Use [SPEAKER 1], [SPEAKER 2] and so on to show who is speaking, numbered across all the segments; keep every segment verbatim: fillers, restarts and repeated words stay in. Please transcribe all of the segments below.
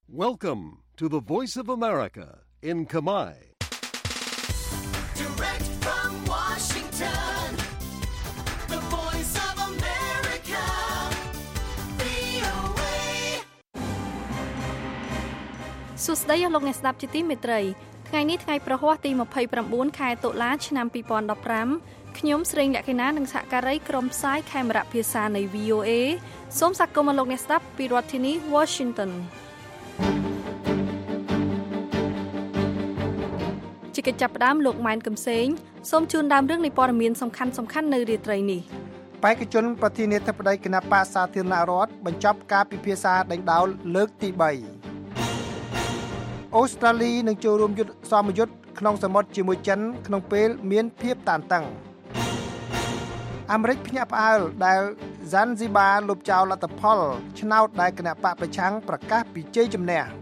[SPEAKER 1] Welcome to the Voice of America in Khmer.
[SPEAKER 2] Direct from Washington, the Voice of America, វី អូ เอ
[SPEAKER 3] សួស្តីលោកអ្នកស្ដាប់ជាទីមេត្រីថ្ងៃនេះថ្ងៃប្រហ័សទីยี่สิบเก้าខែតុលាឆ្នាំยี่สิบสิบห้าខ្ញុំស្រីលក្ខិណានិងសហការីក្រុមផ្សាយខេមរៈភាសានៃ វី អូ เอ សូមស្វាគមន៍លោកអ្នកស្ដាប់ពីរដ្ឋធានី Washington ជាកិច្ចចាប់ផ្ដើមលោកម៉ែនកំសែងសូមជូនដើមរឿងនៃព័ត៌មានសំខាន់សំខាន់នៅរាត្រីនេះ
[SPEAKER 4] បេក្ខជនប្រធានាធិបតីគណៈបក្សសាធារណរដ្ឋបញ្ចប់ការពិភាក្សាដេញដោលលើកទីបីអូស្ត្រាលីនឹងចូលរួមយុទ្ធសមយុទ្ធក្នុងសមុទ្រជាមួយចិនក្នុងពេលមានភាពតានតឹងអាមេរិកភ្ញាក់ផ្អើលដែល Zanzibar លុបចោលលទ្ធផលឆ្នោតដែលគណៈបកប្រឆាំងប្រកាសពីជ័យជំនះ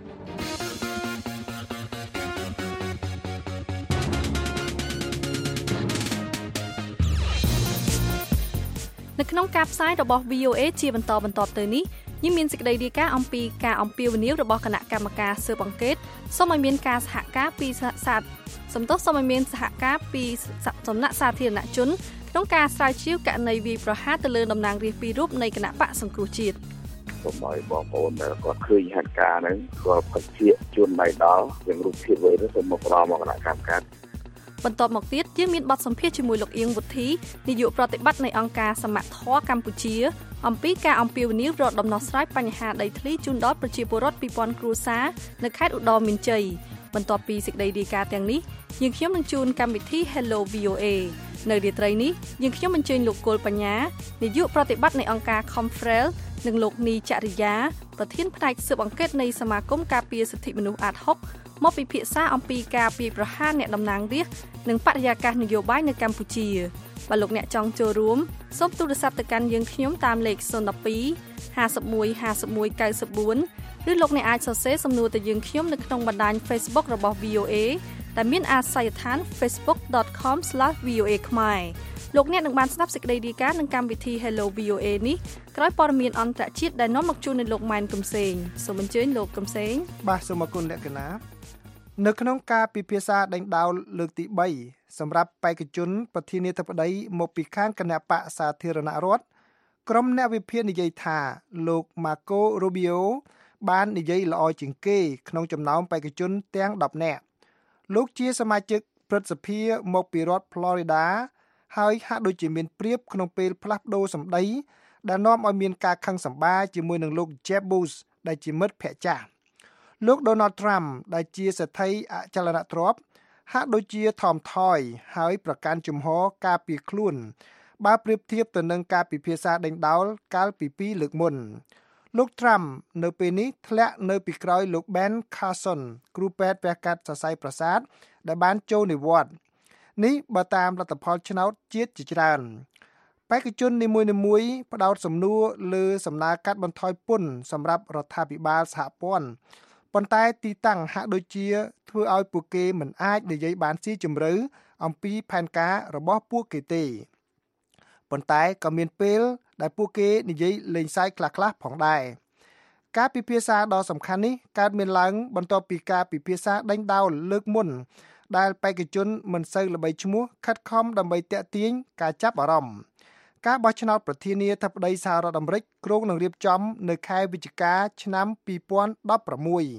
[SPEAKER 3] នៅក្នុងការផ្សាយរបស់ វី អូ เอ ជាបន្តបន្ទាប់ទៅនេះយើងមានសេចក្តីរាយការណ៍អំពីការអំពាវនាវរបស់គណៈកម្មការស៊ើបអង្កេតសូមឲ្យមានការសហការពីសាធារណសំទោសសូមឲ្យមានសហការពីសំណាក់សាធារណជនក្នុងការស្រាវជ្រាវករណីវាយប្រហារទៅលើតំណាងរាស្ត្រពីររូបនៃគណៈបកសង្គ្រោះជាតិ
[SPEAKER 5] សូមឲ្យបងប្អូនគាត់ឃើញហេតុការណ៍ហ្នឹងគាត់ពិតជាជួនដៃដល់យ៉ាងរូបភាពវិញសូមមកផ្ដល់មកគណៈកម្មការ
[SPEAKER 3] បន្ទាប់មកទៀតយើងមានបទសម្ភាសន៍ជាមួយលោកអៀងវុធីនាយកប្រតិបត្តិនៃអង្គការសមត្ថធម៌កម្ពុជាអំពីការអំពាវនាវរកដំណោះស្រាយបញ្ហាដីធ្លីជូនដល់ប្រជាពលរដ្ឋពីរពាន់គ្រួសារនៅខេត្តឧត្តរមានជ័យបន្ទាប់ពីសេចក្តីរាយការណ៍ទាំងនេះយើងខ្ញុំនឹងជូនកម្មវិធី Hello វី អូ เอ នៅរាត្រីនេះយើងខ្ញុំអញ្ជើញលោកគលបញ្ញានាយកប្រតិបត្តិនៃអង្គការ Confrel និងលោកនីចរិយាប្រធានផ្នែកស៊ើបអង្កេតនៃសមាគមការពារសិទ្ធិមនុស្សអាតហុកមកពិភាក្សាអំពីការវាយប្រហារអ្នកតំណាងរាស្ត្រនិងបរិយាកាសនយោបាយនៅកម្ពុជាបើលោកអ្នកចង់ចូលរួមសូមទូរស័ព្ទទៅកាន់យើងខ្ញុំតាមលេខศูนย์ หนึ่ง สอง ห้าหนึ่ง ห้าหนึ่ง เก้า สี่ឬលោកអ្នកអាចសរសេរសំណួរទៅយើងខ្ញុំនៅក្នុងបណ្ដាញ Facebook របស់ វី អូ เอ ដែលមានអាសយដ្ឋាន facebook dot com slash v o a khmer លោកអ្នកនឹងបានស្ដាប់សេចក្តីរាយការណ៍នឹងកម្មវិធី Hello វី អូ เอ នេះក្រោយព័ត៌មានអន្តរជាតិដែលនាំមកជូននៅលោកម៉ែនកំសែងសូមអញ្ជើញលោកកំសែង
[SPEAKER 4] បាទសូមអរគុណលក្ខណានៅក្នុងការពិភាក្សាដេញដោលលើកទីបីសម្រាប់បេក្ខជនប្រធានាធិបតីមកពីខាងគណៈបកសាធារណរដ្ឋក្រុមអ្នកវិភាគនិយាយថាលោក Marco Rubio បាននិយាយល្អជាងគេក្នុងចំណោមបេក្ខជនទាំងដប់នាក់លោកជាសមាជិកព្រឹទ្ធសភាមកពីរដ្ឋ Florida ហើយហាក់ដូចជាមានប្រៀបក្នុងពេលផ្លាស់ប្ដូរសម្ដីដែលនាំឲ្យមានការខឹងសម្បារជាមួយនឹងលោក Jeb Bush ដែលជាមិត្តភក្តិចាស់លោក Donald Trump ដែលជាសេដ្ឋីអចលនទ្រព្យហាក់ដូចជាថមថយហើយប្រកាន់ជំហរការពារខ្លួនបើប្រៀបធៀបទៅនឹងការពិភាក្សាដេញដោលកាលពីពីរលើកមុនលោក Trump នៅពេលនេះធ្លាក់នៅពីក្រោយលោក Ben Carson គ្រូពេទ្យវះកាត់សរសៃប្រសាទដែលបានចូលនិវត្តន៍នេះបើតាមលទ្ធផលឆ្នោតជាតិជាច្រើនបេក្ខជននីមួយៗផ្ដោតសំណួរលើសំណើកាត់បន្ថយពន្ធសម្រាប់រដ្ឋាភិបាលសហព័ន្ធប៉ុន្តែទីតាំងហាក់ដូចជាធ្វើឲ្យពួកគេមិនអាចនិយាយបានស៊ីជម្រៅអំពីផែនការរបស់ពួកគេទេប៉ុន្តែក៏មានពេលដែលពួកគេនិយាយលេងសើចខ្លះៗផងដែរការពិភាក្សាដ៏សំខាន់នេះកើតមានឡើងបន្ទាប់ពីការពិភាក្សាដេញដោលលើកមុនដែលបេក្ខជនមិនសូវល្បីឈ្មោះខិតខំដើម្បីទាក់ទាញការចាប់អារម្មណ៍ការបោះឆ្នោតប្រធានាធិបតីសហរដ្ឋអាមេរិកគ្រោងនឹងរៀបចំនៅខែវិច្ឆិកាឆ្នាំពីរពាន់ដប់ប្រាំមួយ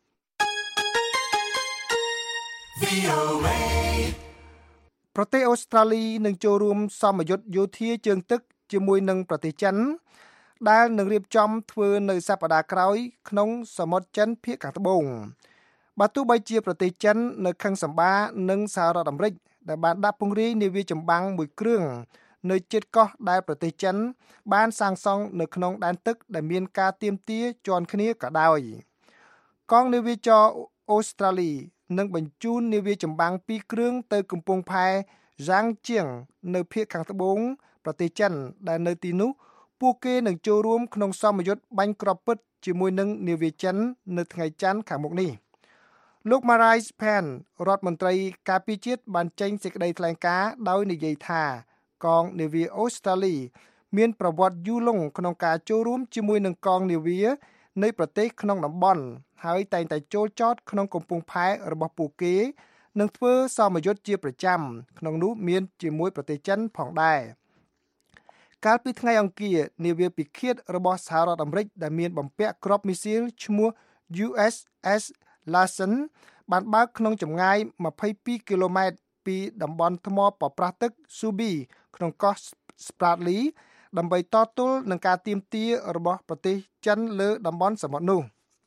[SPEAKER 2] វី អូ เอ
[SPEAKER 4] ប្រទេសអូស្ត្រាលីនឹងចូលរួមសមយុទ្ធយោធាជើងទឹកជាមួយនឹងប្រទេសចិនដែលនឹងរៀបចំធ្វើនៅសប្តាហ៍ក្រោយក្នុងសមុទ្រចិនភាគខាងត្បូងបើទោះបីជាប្រទេសចិននៅខឹងសម្បារនឹងសហរដ្ឋអាមេរិកដែលបានដាក់ពង្រាយនាវាចម្បាំងមួយគ្រឿងនៅជិតកោះដែលប្រទេសចិនបានសាងសង់នៅក្នុងដែនទឹកដែលមានការទាមទារជាន់គ្នាក៏ដោយកងនាវាចរអូស្ត្រាលីនឹងបញ្ជូននាវាចម្បាំងពីរគ្រឿងទៅកំពង់ផែ Zhangjiang នៅភាគខាងត្បូងប្រទេសចិនដែលនៅទីនោះពួកគេនឹងចូលរួមក្នុងសមយុទ្ធបាញ់គ្រាប់ពិតជាមួយនឹងនាវាចិននៅថ្ងៃច័ន្ទខាងមុខនេះលោក Marise Pan រដ្ឋមន្ត្រីការពារជាតិបានចេញសេចក្តីថ្លែងការណ៍ដោយនិយាយថាកងនាវាអូស្ត្រាលីមានប្រវត្តិយូរលង់ក្នុងការចូលរួមជាមួយនឹងកងនាវានៃប្រទេសក្នុងតំបន់ហើយតែងតែចូលចតក្នុងកំពង់ផែរបស់ពួកគេនិងធ្វើសមយុទ្ធជាប្រចាំក្នុងនោះមានជាមួយប្រទេសចិនផងដែរកាលពីថ្ងៃអង្គារនាវាពិឃាតរបស់សហរដ្ឋអាមេរិកដែលមានបំពាក់គ្រាប់មីស៊ីលឈ្មោះ យូ អេស អេស Larsen បានបើកក្នុងចម្ងាយម្ភៃពីរគីឡូម៉ែត្រពីតំបន់ថ្មប៉ប្រះទឹក Subi ក្នុងកោះ Spratly ដើម្បីតទល់នឹងការទាមទាររបស់ប្រទេសចិនលើតំបន់សមុទ្រនោះ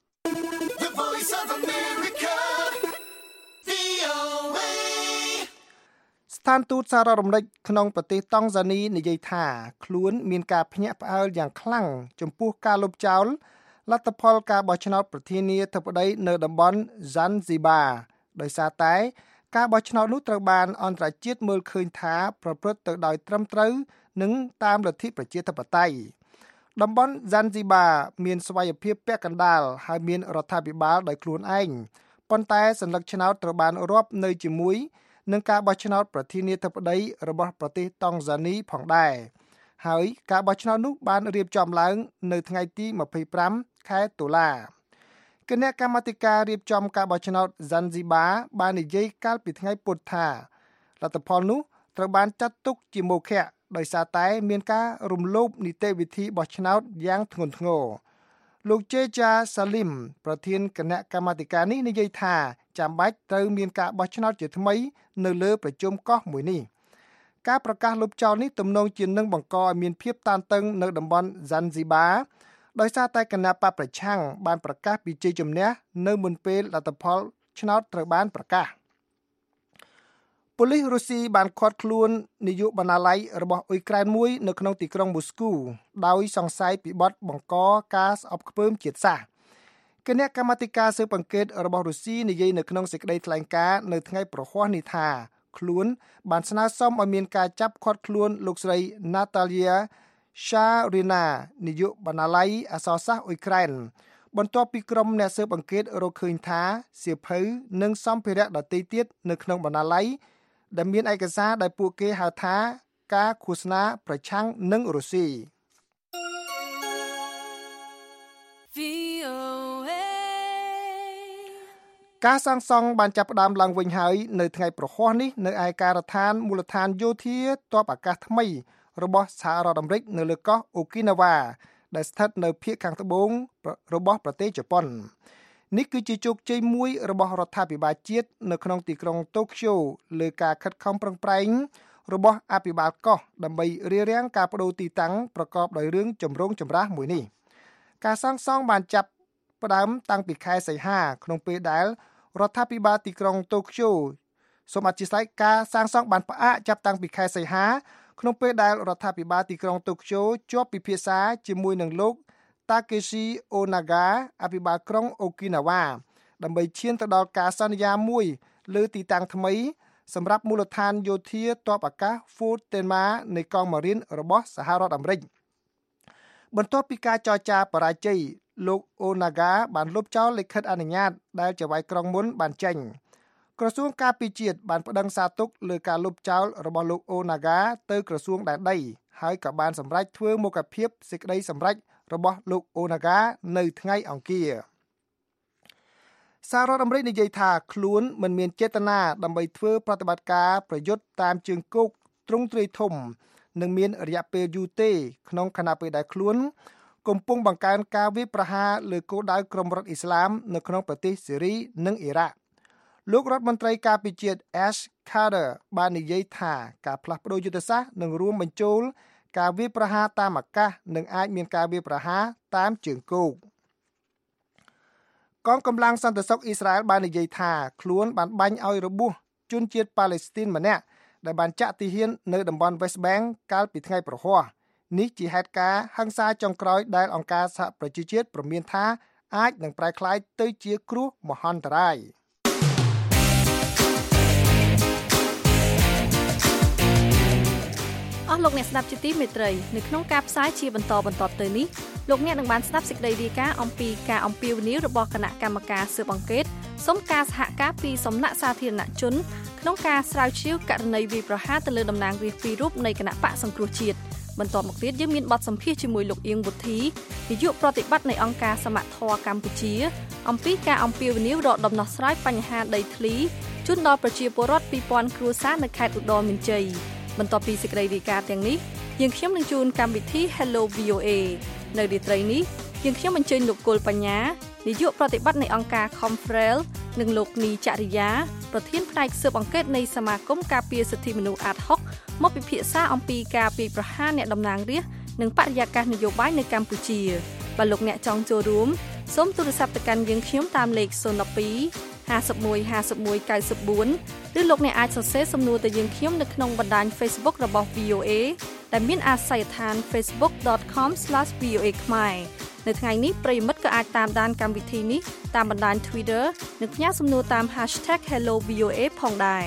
[SPEAKER 2] The Voice of America, វី អូ អេ
[SPEAKER 4] ស្ថានទូតសហរដ្ឋអាមេរិកក្នុងប្រទេសតង់ហ្សានីនិយាយថាខ្លួនមានការភ្ញាក់ផ្អើលយ៉ាងខ្លាំងចំពោះការលុបចោលលទ្ធផលការបោះឆ្នោតប្រធានាធិបតីនៅតំបន់ Zanzibar ដោយសារតែការបោះឆ្នោតនោះត្រូវបានអន្តរជាតិមើលឃើញថាប្រព្រឹត្តទៅដោយត្រឹមត្រូវនិងតាមលទ្ធិប្រជាធិបតេយ្យតំបន់ Zanzibar មានស្វ័យភាពពាក់កណ្ដាលហើយមានរដ្ឋាភិបាលដោយខ្លួនឯងប៉ុន្តែសញ្ញាឆ្នោតត្រូវបានរាប់នៅជាមួយនឹងការបោះឆ្នោតប្រធានាធិបតីរបស់ប្រទេសតង់ហ្សានីផងដែរហើយការបោះឆ្នោតនោះបានរៀបចំឡើងនៅថ្ងៃទីម្ភៃប្រាំខែតុលាគណៈកម្មាធិការរៀបចំការបោះឆ្នោត Zanzibar បាននិយាយកាលពីថ្ងៃពុធថាលទ្ធផលនោះត្រូវបានចាត់ទុកជាមោឃៈដោយសារតែមានការរំលោភនីតិវិធីបោះឆ្នោតយ៉ាងធ្ងន់ធ្ងរលោកជេចាសាលីមប្រធានគណៈកម្មាធិការនេះនិយាយថាចាំបាច់ត្រូវមានការបោះឆ្នោតជាថ្មីនៅលើប្រជុំកោះមួយនេះការប្រកាសលុបចោលនេះទំនងជានឹងបង្កឲ្យមានភាពតានតឹងនៅតំបន់ Zanzibar ដោយសារតែគណៈបកប្រឆាំងបានប្រកាសពីជ័យជំនះនៅមុនពេលលទ្ធផលឆ្នោតត្រូវបានប្រកាសប៉ូលីសរុស្ស៊ីបានឃាត់ខ្លួននាយកបណ្ណាល័យរបស់អ៊ុយក្រែនមួយនៅក្នុងទីក្រុងមូស្គូដោយសង្ស័យពីបទបង្កការស្អប់ខ្ពើមជាតិសាសន៍គណៈកម្មាធិការស៊ើបអង្កេតរបស់រុស្ស៊ីនិយាយនៅក្នុងសេចក្តីថ្លែងការណ៍នៅថ្ងៃប្រហ័សនេះថាខ្លួនបានស្នើសុំឲ្យមានការចាប់ឃាត់ខ្លួនលោកស្រី Natalia Sharina នាយកបណ្ណាល័យអក្សរសាស្ត្រអ៊ុយក្រែនបន្ទាប់ពីក្រុមអ្នកស៊ើបអង្កេតរកឃើញថាសៀវភៅនិងសម្ភារៈដទៃទៀតនៅក្នុងបណ្ណាល័យដែលមានឯកសារដែលពួកគេហៅថាការឃោសនាប្រឆាំងនឹងរុស្ស៊ី
[SPEAKER 3] វី អូ អេ
[SPEAKER 4] ការសាងសង់បានចាប់ផ្ដើមឡើងវិញហើយនៅថ្ងៃប្រហ័សនេះនៅឯការដ្ឋានមូលដ្ឋានយោធាទ័ពអាកាសថ្មីរបស់សហរដ្ឋអាមេរិកនៅលើកោះអូគីណាវ៉ាដែលស្ថិតនៅភាគខាងត្បូងរបស់ប្រទេសជប៉ុននេះគឺជាជោគជ័យមួយរបស់រដ្ឋាភិបាលជាតិនៅក្នុងទីក្រុងតូក្យូលើការខិតខំប្រឹងប្រែងរបស់អភិបាលកោះដើម្បីរារាំងការបដូរទីតាំងប្រកបដោយរឿងចម្រូងចម្រាសមួយនេះការសាងសង់បានចាប់ផ្ដើមតាំងពីខែសីហាក្នុងពេលដែលរដ្ឋាភិបាលទីក្រុងតូក្យូសូមអធិស្ឋានការសាងសង់បានផ្អាកចាប់តាំងពីខែសីហាក្នុងពេលដែលរដ្ឋាភិបាលទីក្រុងតូក្យូជាប់ពិភាក្សាជាមួយនឹងលោក Takeshi Onaga អភិបាលក្រុងអូគីណាវ៉ាដើម្បីឈានទៅដល់ការសន្យាមួយលើទីតាំងថ្មីសម្រាប់មូលដ្ឋានយោធាទ័ពអាកាស Fort Tenma នៃកងម៉ារីនរបស់សហរដ្ឋអាមេរិកបន្ទាប់ពីការចរចាបរាជ័យលោក Onaga បានលុបចោលលិខិតអនុញ្ញាតដែលចៅហ្វាយក្រុងមុនបានចេញក្រសួងការពារជាតិបានប្តឹងសារទុកលើការលុបចោលរបស់លោក Onaga ទៅក្រសួងដែនដីហើយក៏បានសម្រេចធ្វើមុខភាពសេចក្តីសម្រេចរបស់លោក Onaga នៅថ្ងៃអង្គារសហរដ្ឋអាមេរិកនិយាយថាខ្លួនមិនមានចេតនាដើម្បីធ្វើប្រតិបត្តិការប្រយុទ្ធតាមជើងគោកទ្រង់ទ្រាយធំនិងមានរយៈពេលយូរទេក្នុងខណៈពេលដែលខ្លួនកំពុងបង្កើនការវាយប្រហារលើគោលដៅក្រុមរដ្ឋអ៊ីស្លាមនៅក្នុងប្រទេសសេរីនិងអ៊ីរ៉ាក់លោករដ្ឋមន្ត្រីការពារជាតិ Ash Carter បាននិយាយថាការផ្លាស់ប្តូរយុទ្ធសាស្ត្រនឹងរួមបញ្ចូលការវាយប្រហារតាមអាកាសនិងអាចមានការវាយប្រហារតាមជើងគោកកងកម្លាំងសន្តិសុខអ៊ីស្រាអែលបាននិយាយថាខ្លួនបានបាញ់ឲ្យរបួសជនជាតិប៉ាឡេស្ទីនម្នាក់ដែលបានចាក់ទាហាននៅតំបន់ West Bank កាលពីថ្ងៃប្រហ័សនេះជាហេតុការណ៍ហិង្សាចុងក្រោយដែលអង្គការសហប្រជាជាតិព្រមានថាអាចនឹងប្រែក្លាយទៅជាគ្រោះមហន្តរាយ
[SPEAKER 3] អស់លោកអ្នកស្ដាប់ជាទីមេត្រីនៅក្នុងការផ្សាយជាបន្តបន្ទាប់ទៅនេះលោកអ្នកនឹងបានស្ដាប់សេចក្តីរាយការណ៍អំពីការអំពាវនាវរបស់គណៈកម្មការស៊ើបអង្កេតសុំការសហការពីសំណាក់សាធារណជនក្នុងការស្រាវជ្រាវករណីវាយប្រហារទៅលើតំណាងរាស្ត្រពីររូបនៃគណៈបកសង្គ្រោះជាតិបន្ទាប់មកទៀតយើងមានបទសម្ភាសន៍ជាមួយលោកអៀងវុធីនាយកប្រតិបត្តិនៃអង្គការសមត្ថធម៌កម្ពុជាអំពីការអំពាវនាវរកដំណោះស្រាយបញ្ហាដីធ្លីជូនដល់ប្រជាពលរដ្ឋពីរពាន់គ្រួសារនៅខេត្តឧត្តរមានជ័យបន្ទាប់ពីសេចក្តីរាយការណ៍ទាំងនេះយើងខ្ញុំនឹងជូនកម្មវិធី Hello វី អូ เอ នៅរាត្រីនេះយើងខ្ញុំអញ្ជើញលោកគុលបញ្ញានាយកប្រតិបត្តិនៃអង្គការ Confrel និងលោកនីចរិយាប្រធានផ្នែកស៊ើបអង្កេតនៃសមាគមការពារសិទ្ធិមនុស្ស Ad Hoc មកពិភាក្សាអំពីការពីប្រហារអ្នកតំណាងរាស្ត្រនិងបរិយាកាសនយោបាយនៅកម្ពុជាបើលោកអ្នកចង់ចូលរួមសូមទូរស័ព្ទទៅកាន់យើងខ្ញុំតាមលេខศูนย์ ពីរ ห้าสิบเอ็ด ห้าสิบเอ็ด เก้าสิบสี่ឬលោកអ្នកអាចសរសេរសំណួរទៅយើងខ្ញុំនៅក្នុងបណ្ដាញ Facebook របស់ វី អូ เอ ដែលមានអាសយដ្ឋាន facebook dot com slash v o a ខ្មែរនៅថ្ងៃនេះប្រិយមិត្តក៏អាចតាមដានកម្មវិធីនេះតាមបណ្ដាញ Twitter និងផ្ញើសំណួរតាម hashtag hello v o a ផងដែរ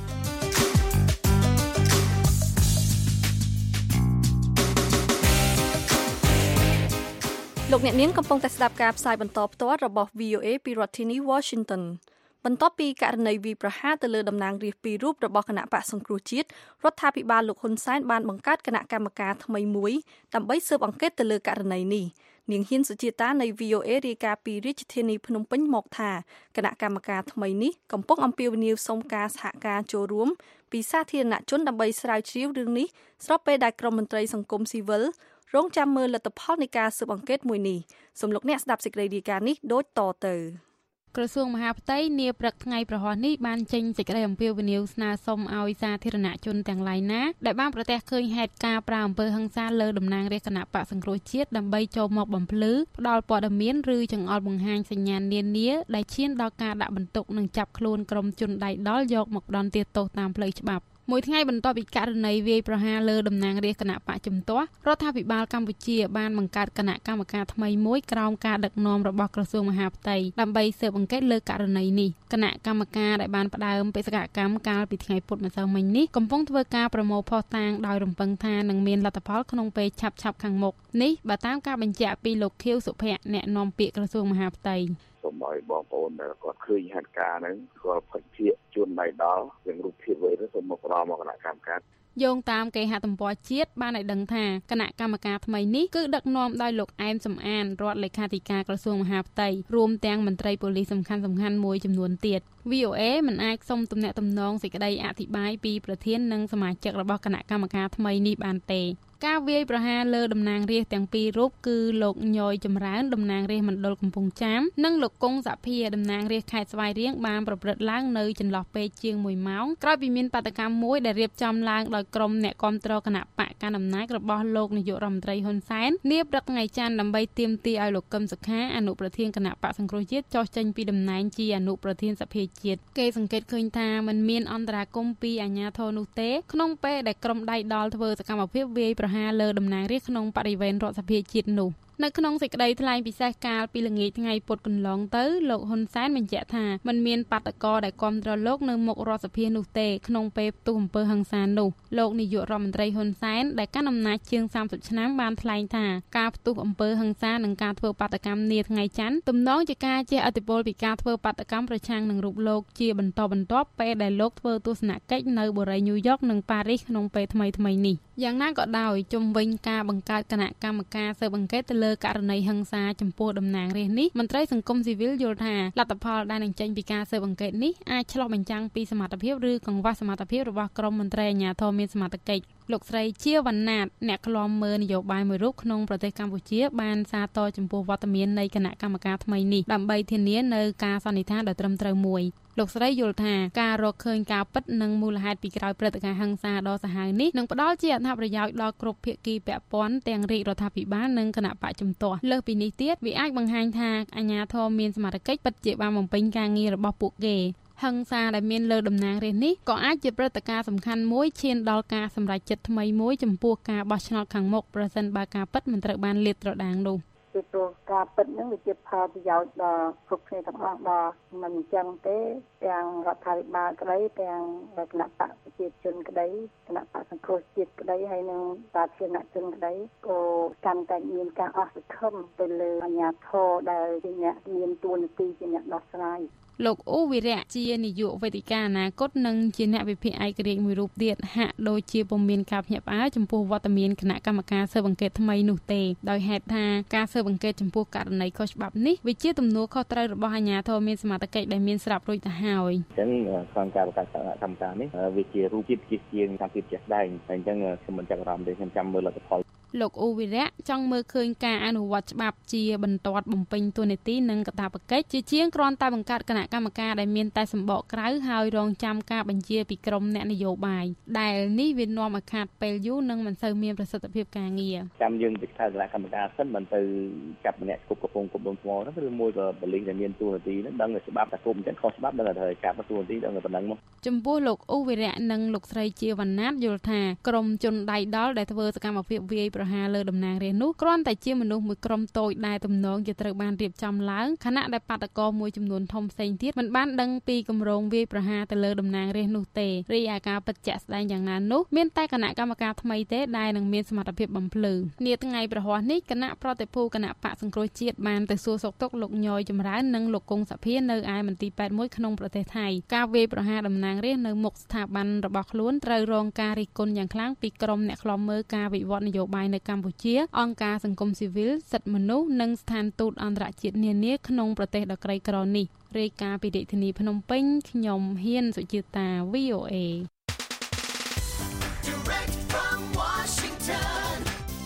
[SPEAKER 3] លោកអ្នកនាងកំពុងតែស្ដាប់ការផ្សាយបន្តផ្ទាល់របស់ វី អូ เอ ពីរដ្ឋធានី Washington បន្ទាប់ពីករណីវាយប្រហារទៅលើតំណាងរាស្ត្រពីររូបរបស់គណៈបកសង្គ្រោះជាតិរដ្ឋាភិបាលលោកហ៊ុនសែនបានបង្កើតគណៈកម្មការថ្មីមួយដើម្បីស៊ើបអង្កេតទៅលើករណីនេះនាងហ៊ានសុជាតានៃ វី អូ เอ រាយការណ៍ពីរាជធានីភ្នំពេញមកថាគណៈកម្មការថ្មីនេះកំពុងអំពាវនាវសុំការសហការចូលរួមពីសាធារណជនដើម្បីស្រាវជ្រាវរឿងនេះស្របពេលដែលក្រមមន្ត្រីសង្គមស៊ីវិលរងចាំមើលលទ្ធផលនៃការស៊ើបអង្កេតមួយនេះសូមលោកអ្នកស្ដាប់សេចក្តីរាយការណ៍នេះដូចតទៅក្រសួងមហាផ្ទៃនាព្រឹកថ្ងៃប្រហោះនេះបានចេញសេចក្តីអំពាវនាវស្នើសុំឲ្យសាធារណជនទាំងឡាយណាដែលបានប្រទះឃើញហេតុការណ៍ប្រើអំពើហិង្សាលើតំណាងរាស្ត្រគណៈបកសង្គ្រោះជាតិដើម្បីចូលមកបំភ្លឺផ្ដល់ព័ត៌មានឬចង្អុលបង្ហាញសញ្ញានានាដែលឈានដល់ការដាក់បន្ទុកនិងចាប់ខ្លួនក្រុមជនដៃដល់យកមកផ្ដន្ទាទោសតាមផ្លូវច្បាប់មួយថ្ងៃបន្ទាប់ពីករណីវាយប្រហារលើតំណាងរាស្ត្រគណៈបកជំទាស់រដ្ឋាភិបាលកម្ពុជាបានបង្កើតគណៈកម្មការថ្មីមួយក្រោមការដឹកនាំរបស់ក្រសួងមហាផ្ទៃដើម្បីស៊ើបអង្កេតលើករណីនេះគណៈកម្មការដែលបានផ្ដើមបេសកកម្មកាលពីថ្ងៃពុធម្សិលមិញនេះកំពុងធ្វើការប្រមូលភស្តុតាងដោយរំពឹងថានឹងមានលទ្ធផលក្នុងពេលឆាប់ៗខាងមុខនេះបើតាមការបញ្ជាក់ពីលោកខៀវសុភ័ក្រអ្នកនាំពាក្យក្រសួងមហាផ្ទៃ
[SPEAKER 5] សូមឲ្យបងប្អូនដែលគាត់ឃើញហេតុការណ៍ហ្នឹងគាត់ផិតភ័ក្រជួនដៃដល់ទាំងរូបភាពវិញទៅសូមមកផ្ដល់មកគណៈកម្មការ
[SPEAKER 3] យោងតាមគេហទំព័រជាតិបានឲ្យដឹងថាគណៈកម្មការថ្មីនេះគឺដឹកនាំដោយលោកអែមសំអានរដ្ឋលេខាធិការក្រសួងមហាផ្ទៃរួមទាំងមន្ត្រីប៉ូលីសសំខាន់សំខាន់មួយចំនួនទៀត វី អូ เอ មិនអាចសុំទំនាក់ទំនងសេចក្តីអធិប្បាយពីប្រធាននិងសមាជិករបស់គណៈកម្មការថ្មីនេះបានទេការវាយប្រហារលើតំណាងរាស្ត្រទាំងពីររូបគឺលោកញយចម្រើនតំណាងរាស្ត្រមណ្ឌលកំពង់ចាមនិងលោកកុងសភាតំណាងរាស្ត្រខេត្តស្វាយរៀងបានប្រព្រឹត្តឡើងនៅចន្លោះពេលជាងមួយម៉ោងក្រោយពីមានបាតកម្មមួយដែលរៀបចំឡើងដោយក្រុមអ្នកគាំទ្រគណៈបកកណ្ដាលអំណាចរបស់លោកនាយករដ្ឋមន្ត្រីហ៊ុនសែននាព្រឹកថ្ងៃច័ន្ទដើម្បីទាមទារឲ្យលោកកឹមសុខាអនុប្រធានគណៈបកសង្គ្រោះជាតិចុះចេញពីតំណែងជាអនុប្រធានសភាជាតិគេសង្កេតឃើញថាมันមានអន្តរាគមន៍ពីអាជ្ញាធរនោះទេក្នុងពេលដែលក្រុមដៃដល់ធ្វើសកម្មភាពវាយប្រហារលើតំណាងរាស្ត្រក្នុងបរិវេណរដ្ឋសភាជាតិនោះនៅក្នុងសេចក្តីថ្លែងពិសេសកាលពីល្ងាចថ្ងៃពុធកន្លងទៅលោកហ៊ុនសែនបញ្ជាក់ថាมันមានបាតកោដែលគាំទ្រលោកនៅមុខរដ្ឋសភានោះទេក្នុងពេលផ្ទុះអំពើហិង្សានោះលោកនាយករដ្ឋមន្ត្រីហ៊ុនសែនដែលកាន់អំណាចជាងសាមសិបឆ្នាំបានថ្លែងថាការផ្ទុះអំពើហិង្សានិងការធ្វើបាតកម្មនាថ្ងៃច័ន្ទទំនងជាការជះឥទ្ធិពលពីការធ្វើបាតកម្មប្រឆាំងនឹងរូបលោកជាបន្តបន្ទាប់ពេលដែលលោកធ្វើទស្សនកិច្ចនៅបូរីញូវយ៉កនិងប៉ារីសក្នុងពេលថ្មីៗនេះយ៉ាងណាក៏ដោយជុំវិញការបង្កើតគណៈកម្មការស៊ើបអង្កេតទៅលើករណីហិង្សាចំពោះតំណាងរាស្ត្រនេះមន្ត្រីសង្គមស៊ីវិលយល់ថាលទ្ធផលដែលនឹងចេញពីការស៊ើបអង្កេតនេះអាចឆ្លុះបញ្ចាំងពីសមត្ថភាពឬកង្វះសមត្ថភាពរបស់ក្រុមមន្ត្រីអាជ្ញាធរមានសមត្ថកិច្ចលោកស្រីជាវណ្ណាតអ្នកខ្លំមើលនយោបាយមួយរូបក្នុងប្រទេសកម្ពុជាបានសារតចំពោះវត្តមាននៃគណៈកម្មការថ្មីនេះដើម្បីធានានៅការសន្និដ្ឋានដ៏ត្រឹមត្រូវមួយលោកស្រីយល់ថាការរកឃើញការពិតនិងមូលហេតុពីក្រោយព្រឹត្តិការណ៍ហិង្សាដ៏សាហាវនេះនឹងផ្ដល់ជាអត្ថប្រយោជន៍ដល់គ្រប់ភាគីពាក់ព័ន្ធទាំងរាជរដ្ឋាភិបាលនិងគណៈបកជំទាស់លើសពីនេះទៀតវាអាចបង្ហាញថាអាជ្ញាធរមានសមត្ថកិច្ចពិតជាបានបំពេញការងាររបស់ពួកគេហិង្សាដែលមានលើតំណាងរាស្ត្រនេះក៏អាចជាព្រឹត្តិការណ៍សំខាន់មួយឈានដល់ការសម្រេចចិត្តថ្មីមួយចំពោះការបោះឆ្នោតខាងមុខប្រសិនបើការពិតមិនត្រូវបានលាតត្រដាងនោះ
[SPEAKER 6] ពីព្រោះការពិតហ្នឹងវាជាផលប្រយោជន៍ដល់គ្រប់គ្នាទាំងអស់ដល់មិនអញ្ចឹងទេទាំងរដ្ឋាភិបាលក្តីទាំងគណៈបកប្រជាជនក្តីគណៈបកសង្គ្រោះជាតិក្តីហើយនិងសាធារណជនក្តីក៏កាន់តែមានការអស់សង្ឃឹមទៅលើអាជ្ញាធរដែលជាអ្នកមានតួនាទីជាអ្នកដោះស្រាយ
[SPEAKER 7] លោកអ៊ូវីរៈជានាយកវេទិកាអនាគតនិងជាអ្នកវិភាគឯករាជ្យមួយរូបទៀតហាក់ដូចជាពុំមានការភ្ញាក់ផ្អើលចំពោះវត្តមានគណៈកម្មការស៊ើបអង្កេតថ្មីនោះទេដោយហេតុថាការស៊ើបអង្កេតចំពោះករណីខុសច្បាប់នេះវាជាទំនួលខុសត្រូវរបស់អាជ្ញាធរមានសមត្ថកិច្ចដែលមានស្រាប់រួចទៅហើយ
[SPEAKER 5] អញ្ចឹងក្នុងការបង្កើតគណៈកម្មការនេះវាជារូបភាពជាជាងតាមភាពជាក់ស្ដែងអញ្ចឹងខ្ញុំមិនចាប់អារម្មណ៍ទេខ្ញុំចាំមើលលទ្ធផល
[SPEAKER 7] លោកអ៊ូវីរៈចង់មើលឃើញការអនុវត្តច្បាប់ជាបន្ទាត់បំពេញតួនាទីនិងកាតព្វកិច្ចជាជាងគ្រាន់តែបង្កើតគណៈកម្មការដែលមានតែសម្បកក្រៅហើយរងចាំការបញ្ជាពីក្រមអ្នកនយោបាយដែលនេះវានាំឲ្យខាតពេលយូរនិងមិនសូវមានប្រសិទ្ធភាពការងារ
[SPEAKER 5] ចាំយើងទៅថាគណៈកម្មការសិនមិនទៅចាប់ម្នាក់គប់កំពង់គប់ដុំថ្មហ្នឹងឬមួយក៏បលិសដែលមានតួនាទីហ្នឹងដឹងតែច្បាប់តែគប់អញ្ចឹងខុសច្បាប់ដឹងតែត្រូវចាប់តួនាទីដឹងតែប៉ុណ្្នឹងមក
[SPEAKER 7] ចំពោះលោកអ៊ូវីរៈនិងលោកស្រីជាវណ្ណាតយល់ថាក្រមជនដៃដល់ដែលធ្វើសកម្មភាពវាយប្រហារលើតំណាងរាស្ត្រនោះគ្រាន់តែជាមនុស្សមួយក្រុមតូចដែលទំនងជាត្រូវបានរៀបចំឡើងខណៈដែលបាតកោមួយចំនួនធំផ្សេងទៀតមិនបានដឹងពីគម្រោងវាយប្រហារទៅលើតំណាងរាស្ត្រនោះទេរីឯការពិតជាក់ស្ដែងយ៉ាងណានោះមានតែគណៈកម្មការថ្មីទេដែលនឹងមានសមត្ថភាពបំភ្លឺនាថ្ងៃប្រហ័សនេះគណៈប្រតិភូគណៈបកសង្គ្រោះជាតិបានទៅសួរសុខទុក្ខលោកញយចម្រើននិងលោកគង់សភានៅឯមន្ទីរពេទ្យមួយក្នុងប្រទេសថៃការវាយប្រហារតំណាងរាស្ត្រនៅមុខស្ថាប័នរបស់ខ្លួនត្រូវរងការរិះគន់យ៉ាងខ្លាំងពីក្រុមអ្នកខ្លំមើលការវិវត្តនយោបាយនៅកម្ពុជាអង្គការសង្គមស៊ីវិលសិទ្ធិមនុស្សនិងស្ថានទូតអន្តរជាតិនានាក្នុងប្រទេសដ៏ក្រីក្រនេះរាយការណ៍ពីរាជធានីភ្នំពេញខ្ញុំហ៊ានសុជាតា វី អូ เอ
[SPEAKER 2] Direct from Washington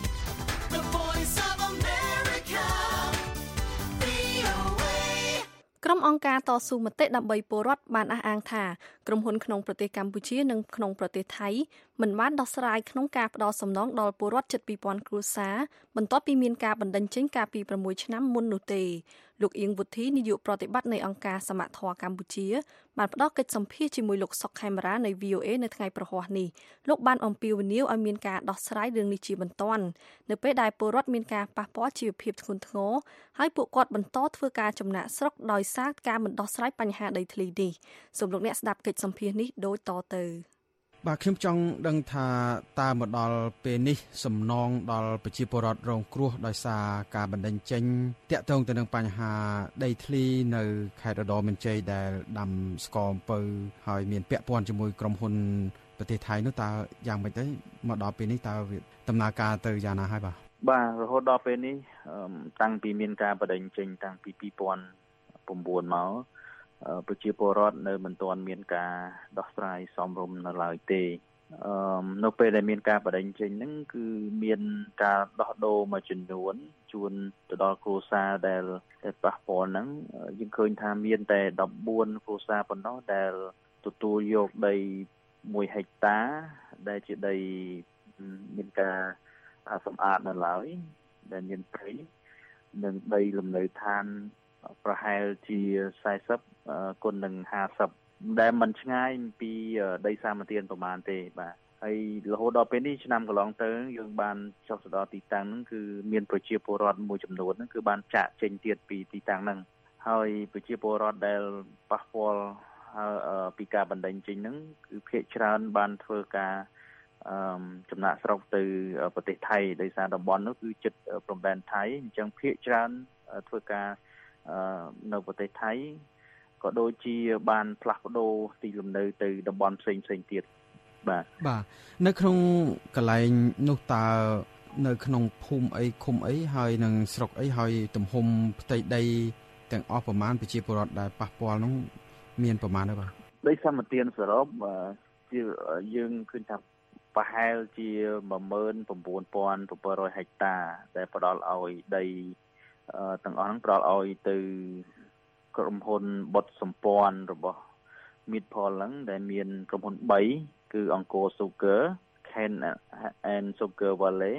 [SPEAKER 2] The Voice of America វី អូ เอ
[SPEAKER 3] ក្រុមអង្គការតស៊ូមតិដើម្បីពលរដ្ឋបានអះអាងថាក្រុមហ៊ុនក្នុងប្រទេសកម្ពុជានិងក្នុងប្រទេសថៃមិនបានដោះស្រាយក្នុងការផ្តល់សំណងដល់ពលរដ្ឋជិតពីរពាន់គ្រួសារបន្ទាប់ពីមានការបណ្តេញចេញកាលពីប្រាំមួយឆ្នាំមុននោះទេលោកអៀងវុធីនាយកប្រតិបត្តិនៃអង្គការសមត្ថៈកម្ពុជាបានផ្ដល់កិច្ចសម្ភាសន៍ជាមួយលោកសុកខេមរានៃ វី អូ เอ នៅថ្ងៃប្រហ័សនេះលោកបានអំពាវនាវឲ្យមានការដោះស្រាយរឿងនេះជាបន្ទាន់នៅពេលដែលពលរដ្ឋមានការប៉ះពាល់ជីវភាពធ្ងន់ធ្ងរហើយពួកគាត់បន្តធ្វើការចំណាក់ស្រុកដោយសារការមិនដោះស្រាយបញ្ហាដីធ្លីនេះសូមលោកអ្នកស្ដាប់កិច្ចសម្ភាសន៍នេះដូចតទៅ
[SPEAKER 8] បាទខ្ញុំចង់ដឹងថាតើមកដល់ពេលនេះសំណងដល់ប្រជាពលរដ្ឋរងគ្រោះដោយសារការបណ្តេញចេញតាក់ទងទៅនឹងបញ្ហាដីធ្លីនៅខេត្តឧត្តរមានជ័យដែលដាំស្ករអំពៅហើយមានពាក់ព័ន្ធជាមួយក្រុមហ៊ុនប្រទេសថៃនោះតើយ៉ាងម៉េចទៅមកដល់ពេលនេះតើដំណើរការទៅយ៉ាងណាហើយបាទ
[SPEAKER 5] បាទរហូតដល់ពេលនេះតាំងពីមានការបណ្តេញចេញតាំងពីពីរពាន់ប្រាំបួនមកប្រជាពលរដ្ឋនៅមិនទាន់មានការដោះស្រាយសមរម្យនៅឡើយទេអឺនៅពេលដែលមានការបដិញ្ញចេញហ្នឹងគឺមានការដោះដូរមួយចំនួនជូនទៅដល់គ្រួសារដែលដែលប៉ះពាល់ហ្នឹងយើងឃើញថាមានតែដប់បួនគ្រួសារប៉ុណ្ណោះដែលទទួលយកដីមួយហិកតាដែលជាដីមានការសម្អាតនៅឡើយដែលមានព្រៃនិងដីលំនៅឋានប្រហែលជាសែសិបគុណនឹងហាសិបដែលមិនឆ្ងាយពីដីសាមទានប្រមាណទេបាទហើយរហូតដល់ពេលនេះឆ្នាំកន្លងទៅយើងបានចុះទៅដល់ទីតាំងហ្នឹងគឺមានប្រជាពលរដ្ឋមួយចំនួនហ្នឹងគឺបានចាក់ចេញទៀតពីទីតាំងហ្នឹងហើយប្រជាពលរដ្ឋដែលប៉ះពាល់ពីការបណ្តេញចេញហ្នឹងគឺភាគច្រើនបានធ្វើការអឺចំណាក់ស្រុកទៅប្រទេសថៃដោយសារតំបន់នោះគឺជិតព្រំដែនថៃអញ្ចឹងភាគច្រើនធ្វើការនៅប្រទេសថៃក៏ដូចជាបានផ្លាស់ប្ដូរទីលំនៅទៅតំបន់ផ្សេងផ្សេងទៀតបាទ
[SPEAKER 8] បាទនៅក្នុងកន្លែងនោះតើនៅក្នុងភូមិអីឃុំអីហើយនឹងស្រុកអីហើយទំហំផ្ទៃដីទាំងអស់ប្រមាណប្រជាពលរដ្ឋដែលប៉ះពាល់នោះមានប្រមាណទេបាទ
[SPEAKER 5] ដីសម្បត្តិសរុបជាយើងឃើញថាប្រហែលជាមួយម៉ឺនប្រាំបួនពាន់ប្រាំរយហិកតាដែលផ្ដល់ឲ្យដីទាំងអស់ហ្នឹងផ្ដល់ឲ្យទៅក្រុមហ៊ុនបុតសម្ព័ន្ធរបស់ Midpol ហ្នឹងដែលមានក្រុមហ៊ុនបីគឺអង្គរ Sugar, Ken and Sugar Valley,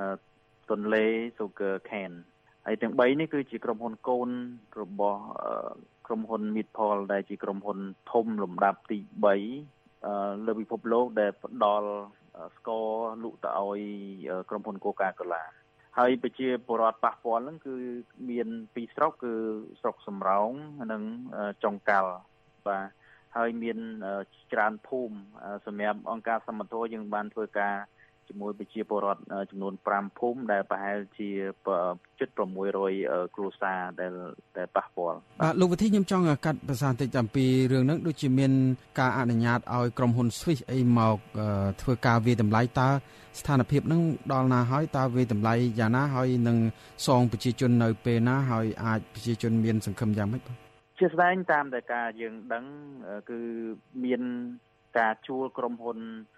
[SPEAKER 5] Tonle Sugar Ken ហើយទាំងបីនេះគឺជាក្រុមហ៊ុនកូនរបស់ក្រុមហ៊ុន Midpol ដែលជាក្រុមហ៊ុនធំលំដាប់ទីបីលើពិភពលោកដែលផ្ដល់ស្ករលក់ទៅឲ្យក្រុមហ៊ុន Coca-Cola ហើយប្រជាពលរដ្ឋប៉ះពាល់ហ្នឹងគឺមានពីរស្រុកគឺស្រុកសំរោងនិងចុងកាល់បាទហើយមានច្រើនភូមិសម្រាប់អង្គការសមត្ថភាពយើងបានធ្វើការជាមួយប្រជាពលរដ្ឋចំនួនfiveភូមិដែលប្រហែលជាជិតsix hundredគ្រួសារដែលដែលប៉ះពាល់
[SPEAKER 8] បាទលោកវិធីខ្ញុំចង់កាត់ភាសាបន្តិចអំពីរឿងហ្នឹងដូចជាមានការអនុញ្ញាតឲ្យក្រុមហ៊ុន Swiss អីមកធ្វើការវាយតម្លៃតើស្ថានភាពហ្នឹងដល់ណាហើយតើវាយតម្លៃយ៉ាងណាហើយនឹងសងប្រជាជននៅពេលណាហើយអាចប្រជាជនមានសង្ឃឹមយ៉ាងម៉េចបាទ
[SPEAKER 5] ជាស្ដែងតាមតែការយើងដឹងគឺមានការជួលក្រុមហ៊ុន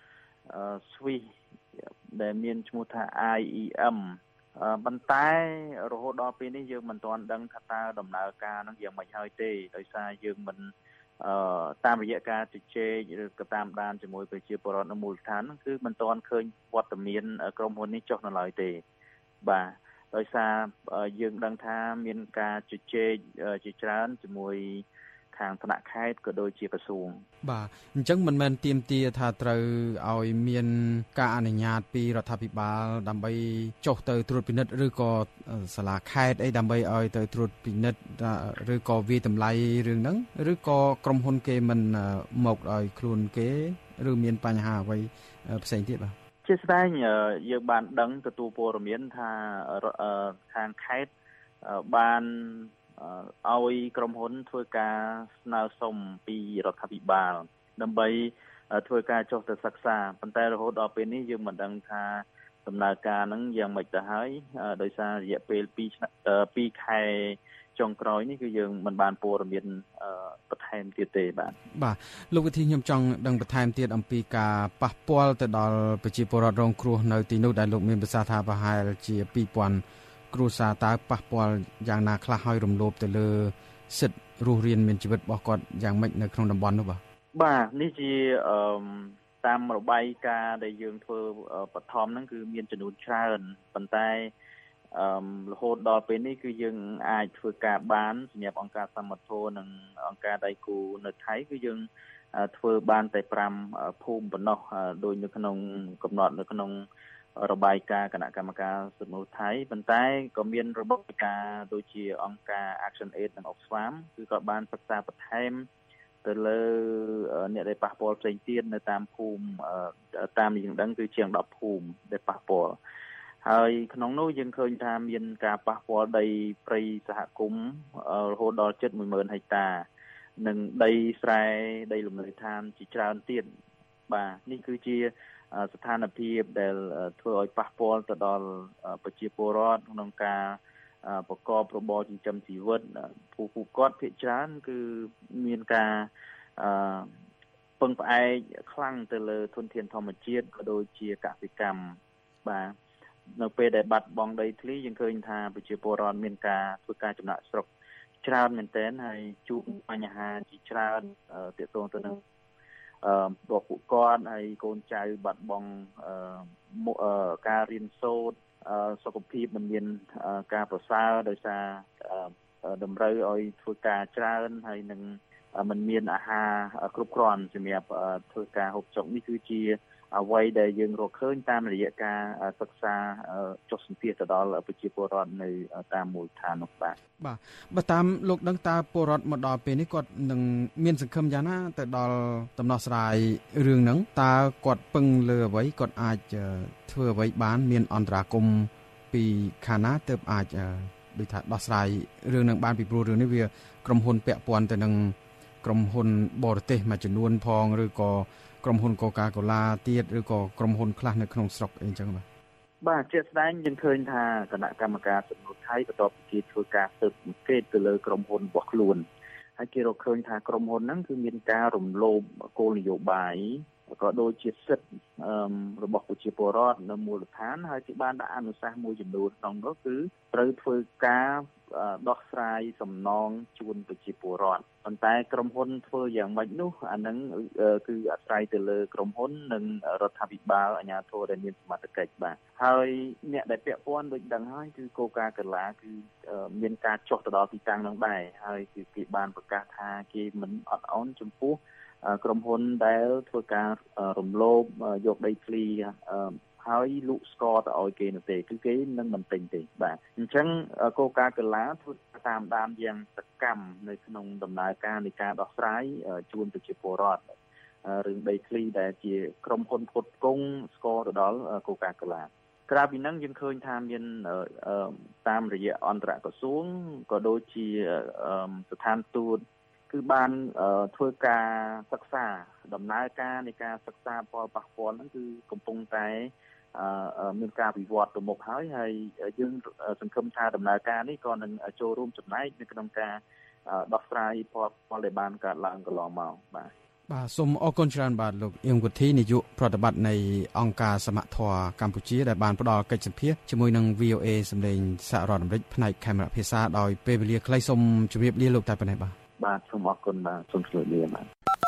[SPEAKER 5] Swiss ដែលមានឈ្មោះថា I E M ប៉ុន្តែរហូតដល់ពេលនេះយើងមិនទាន់ដឹងថាតើដំណើរការនឹងយ៉ាងម៉េចហើយទេដោយសារយើងមិនតាមរយៈការជជែកឬក៏តាមដានជាមួយប្រជាពលរដ្ឋនៅមូលដ្ឋានគឺមិនទាន់ឃើញវត្តមានក្រុមហ៊ុននេះចុះនៅឡើយទេបាទដោយសារយើងដឹងថាមានការជជែកជាច្រើនជាមួយខាងថ្នាក់ខេត្តក៏ដូចជាក្រសួង
[SPEAKER 8] បាទអញ្ចឹងមិនមែនទាមទារថាត្រូវឲ្យមានការអនុញ្ញាតពីរដ្ឋាភិបាលដើម្បីចុះទៅត្រួតពិនិត្យឬក៏សាលាខេត្តអីដើម្បីឲ្យទៅត្រួតពិនិត្យឬក៏វាយតម្លៃរឿងហ្នឹងឬក៏ក្រុមហ៊ុនគេមិនមកឲ្យខ្លួនគេឬមានបញ្ហាអ្វីផ្សេងទៀតបាទ
[SPEAKER 5] ជាស្ដែងយើងបានដឹងទទួលព័ត៌មានថាខាងខេត្តបានឲ្យក្រុមហ៊ុនធ្វើការស្នើសុំពីរដ្ឋាភិបាលដើម្បីធ្វើការចុះទៅសិក្សាប៉ុន្តែរហូតដល់ពេលនេះយើងមិនដឹងថាដំណើរការហ្នឹងយ៉ាងម៉េចទៅហើយដោយសាររយៈពេលtwoខែចុងក្រោយនេះគឺយើងមិនបានព័ត៌មានបន្ថែមទៀតទេបាទ
[SPEAKER 8] បាទលោកវិធីខ្ញុំចង់ដឹងបន្ថែមទៀតអំពីការប៉ះពាល់ទៅដល់ប្រជាពលរដ្ឋរងគ្រោះនៅទីនោះដែលលោកមានប្រសាសន៍ថាប្រហែលជាtwo thousandគ្រួសារតើប៉ះពាល់យ៉ាងណាខ្លះហើយរំលោភទៅលើសិទ្ធិរស់រានមានជីវិតរបស់គាត់យ៉ាងម៉េចនៅក្នុងតំបន់នោះបាទ
[SPEAKER 5] បាទនេះជាអឺតាមរបាយការណ៍ដែលយើងធ្វើបឋមហ្នឹងគឺមានចំនួនច្រើនប៉ុន្តែអឺរហូតដល់ពេលនេះគឺយើងអាចធ្វើការបានសម្រាប់អង្គការសមត្ថភាពនិងអង្គការដៃគូនៅថៃគឺយើងធ្វើបានតែfiveភូមិប៉ុណ្ណោះដោយនៅក្នុងកំណត់នៅក្នុងរបាយការណ៍គណៈកម្មការសិទ្ធិមនុស្សថៃប៉ុន្តែក៏មានរបាយការណ៍ដូចជាអង្គការ Action Aid និង Oxfam គឺក៏បានសិក្សាបន្ថែមទៅលើអ្នកដែលប៉ះពាល់ផ្សេងទៀតនៅតាមភូមិតាមយើងដឹងគឺជាងtenភូមិដែលប៉ះពាល់ហើយក្នុងនោះយើងឃើញថាមានការប៉ះពាល់ដីព្រៃសហគមន៍រហូតដល់ជិតone thousandហិកតានិងដីស្រែដីលំនៅឋានជាច្រើនទៀតបាទនេះគឺជាស្ថានភាពដែលធ្វើឲ្យប៉ះពាល់ទៅដល់ប្រជាពលរដ្ឋក្នុងការប្រកបរបរចិញ្ចឹមជីវិតពួកគាត់ភាគច្រើនគឺមានការពឹងផ្អែកខ្លាំងទៅលើធនធានធម្មជាតិក៏ដូចជាកសិកម្មបាទនៅពេលដែលបាត់បង់ដីធ្លីយើងឃើញថាប្រជាពលរដ្ឋមានការធ្វើការចំណាក់ស្រុកច្រើនមែនទែនហើយជួបបញ្ហាជាច្រើនទាក់ទងទៅនឹងអឺពួកគាត់ហើយកូនចៅបាត់បង់អឺការរៀនសូត្រសុខភាពមិនមានការប្រសើរដោយសារតម្រូវឲ្យធ្វើការច្រើនហើយនឹងមិនមានអាហារគ្រប់គ្រាន់សម្រាប់ធ្វើការហូបចុកនេះគឺជាអ្វីដែលយើងរកឃើញតាមរយៈការសិក្សាចុះសម្ភាសទៅដល់ប្រជាពលរដ្ឋនៅតាមមូលដ្ឋាននោះបាទ
[SPEAKER 8] បាទបើតាមលោកដឹងតើពលរដ្ឋមកដល់ពេលនេះគាត់នឹងមានសង្ឃឹមយ៉ាងណាទៅដល់ដំណោះស្រាយរឿងហ្នឹងតើគាត់ពឹងលើអ្វីគាត់អាចធ្វើអ្វីបានមានអន្តរាគមន៍ពីខាងណាទើបអាចដូចថាដោះស្រាយរឿងហ្នឹងបានពីព្រោះរឿងនេះវាក្រុមហ៊ុនពាក់ព័ន្ធទៅនឹងក្រុមហ៊ុនបរទេសមួយចំនួនផងឬក៏ក្រុមហ៊ុនកូកាកូឡាទៀតឬក៏ក្រុមហ៊ុនខ្លះនៅក្នុងស្រុកអីចឹងបាទ
[SPEAKER 5] បាទជាក់ស្ដែងយើងឃើញថាគណៈកម្មការសិទ្ធិមនុស្សថៃបន្ទាប់ពីធ្វើការស៊ើបអង្កេតទៅលើក្រុមហ៊ុនរបស់ខ្លួនហើយគេរកឃើញថាក្រុមហ៊ុនហ្នឹងគឺមានការរំលោភគោលនយោបាយក៏ដូចជាសិទ្ធិរបស់ប្រជាពលរដ្ឋនៅមូលដ្ឋានហើយគេបានដាក់អនុសាសន៍មួយចំនួនក្នុងនោះគឺត្រូវធ្វើការដោះស្រាយសំណងជូនប្រជាពលរដ្ឋប៉ុន្តែក្រុមហ៊ុនធ្វើយ៉ាងម៉េចនោះអានឹងគឺអាស្រ័យទៅលើក្រុមហ៊ុននិងរដ្ឋាភិបាលអាជ្ញាធរដែលមានសមត្ថកិច្ចបាទហើយអ្នកដែលពាក់ព័ន្ធដូចដឹងហើយគឺកូកាកូឡាគឺមានការចុះទៅដល់ទីតាំងនោះដែរហើយគឺគេបានប្រកាសថាគេមិនអត់ឱនចំពោះក្រុមហ៊ុនដែលធ្វើការរំលោភយកដីធ្លីហើយលក់ស្ករទៅឲ្យគេនោះទេគឺគេនឹងមិនទិញទេបាទអញ្ចឹងកូកាកូឡាធ្វើតាមដានយ៉ាងសកម្មនៅក្នុងដំណើរការនៃការដោះស្រាយជូនប្រជាពលរដ្ឋរឿងដីធ្លីដែលជាក្រុមហ៊ុនផ្គត់ផ្គង់ស្ករទៅដល់កូកាកូឡាក្រៅពីហ្នឹងយើងឃើញថាមានតាមរយៈអន្តរក្រសួងក៏ដូចជាស្ថានទូតគឺបានធ្វើការសិក្សាដំណើរការនៃការសិក្សាផលប៉ះពាល់ហ្នឹងគឺកំពុងតែមានការវិវត្តទៅមុខហើយហើយយើងសង្ឃឹមថាដំណើរការនេះក៏នឹងចូលរួមចំណែកនៅក្នុងការដោះស្រាយផលផលដែលបានកើតឡើងកន្លងមកបាទ
[SPEAKER 8] បាទសូមអរគុណច្រើនបាទលោកអៀងវុធីនាយកប្រតិបត្តិនៃអង្គការសមត្ថធម៌កម្ពុជាដែលបានផ្ដល់កិច្ចសម្ភាសជាមួយនឹង វី អូ เอ សម្លេងសហរដ្ឋអាមេរិកផ្នែកខេមរៈភាសាដោយពេលវេលាខ្លីសូមជម្រាបលាលោកតែប៉ុណ្ណេះបាទ
[SPEAKER 5] បាទសូមអរគុណបាទសូមជម្រាបលាបាទ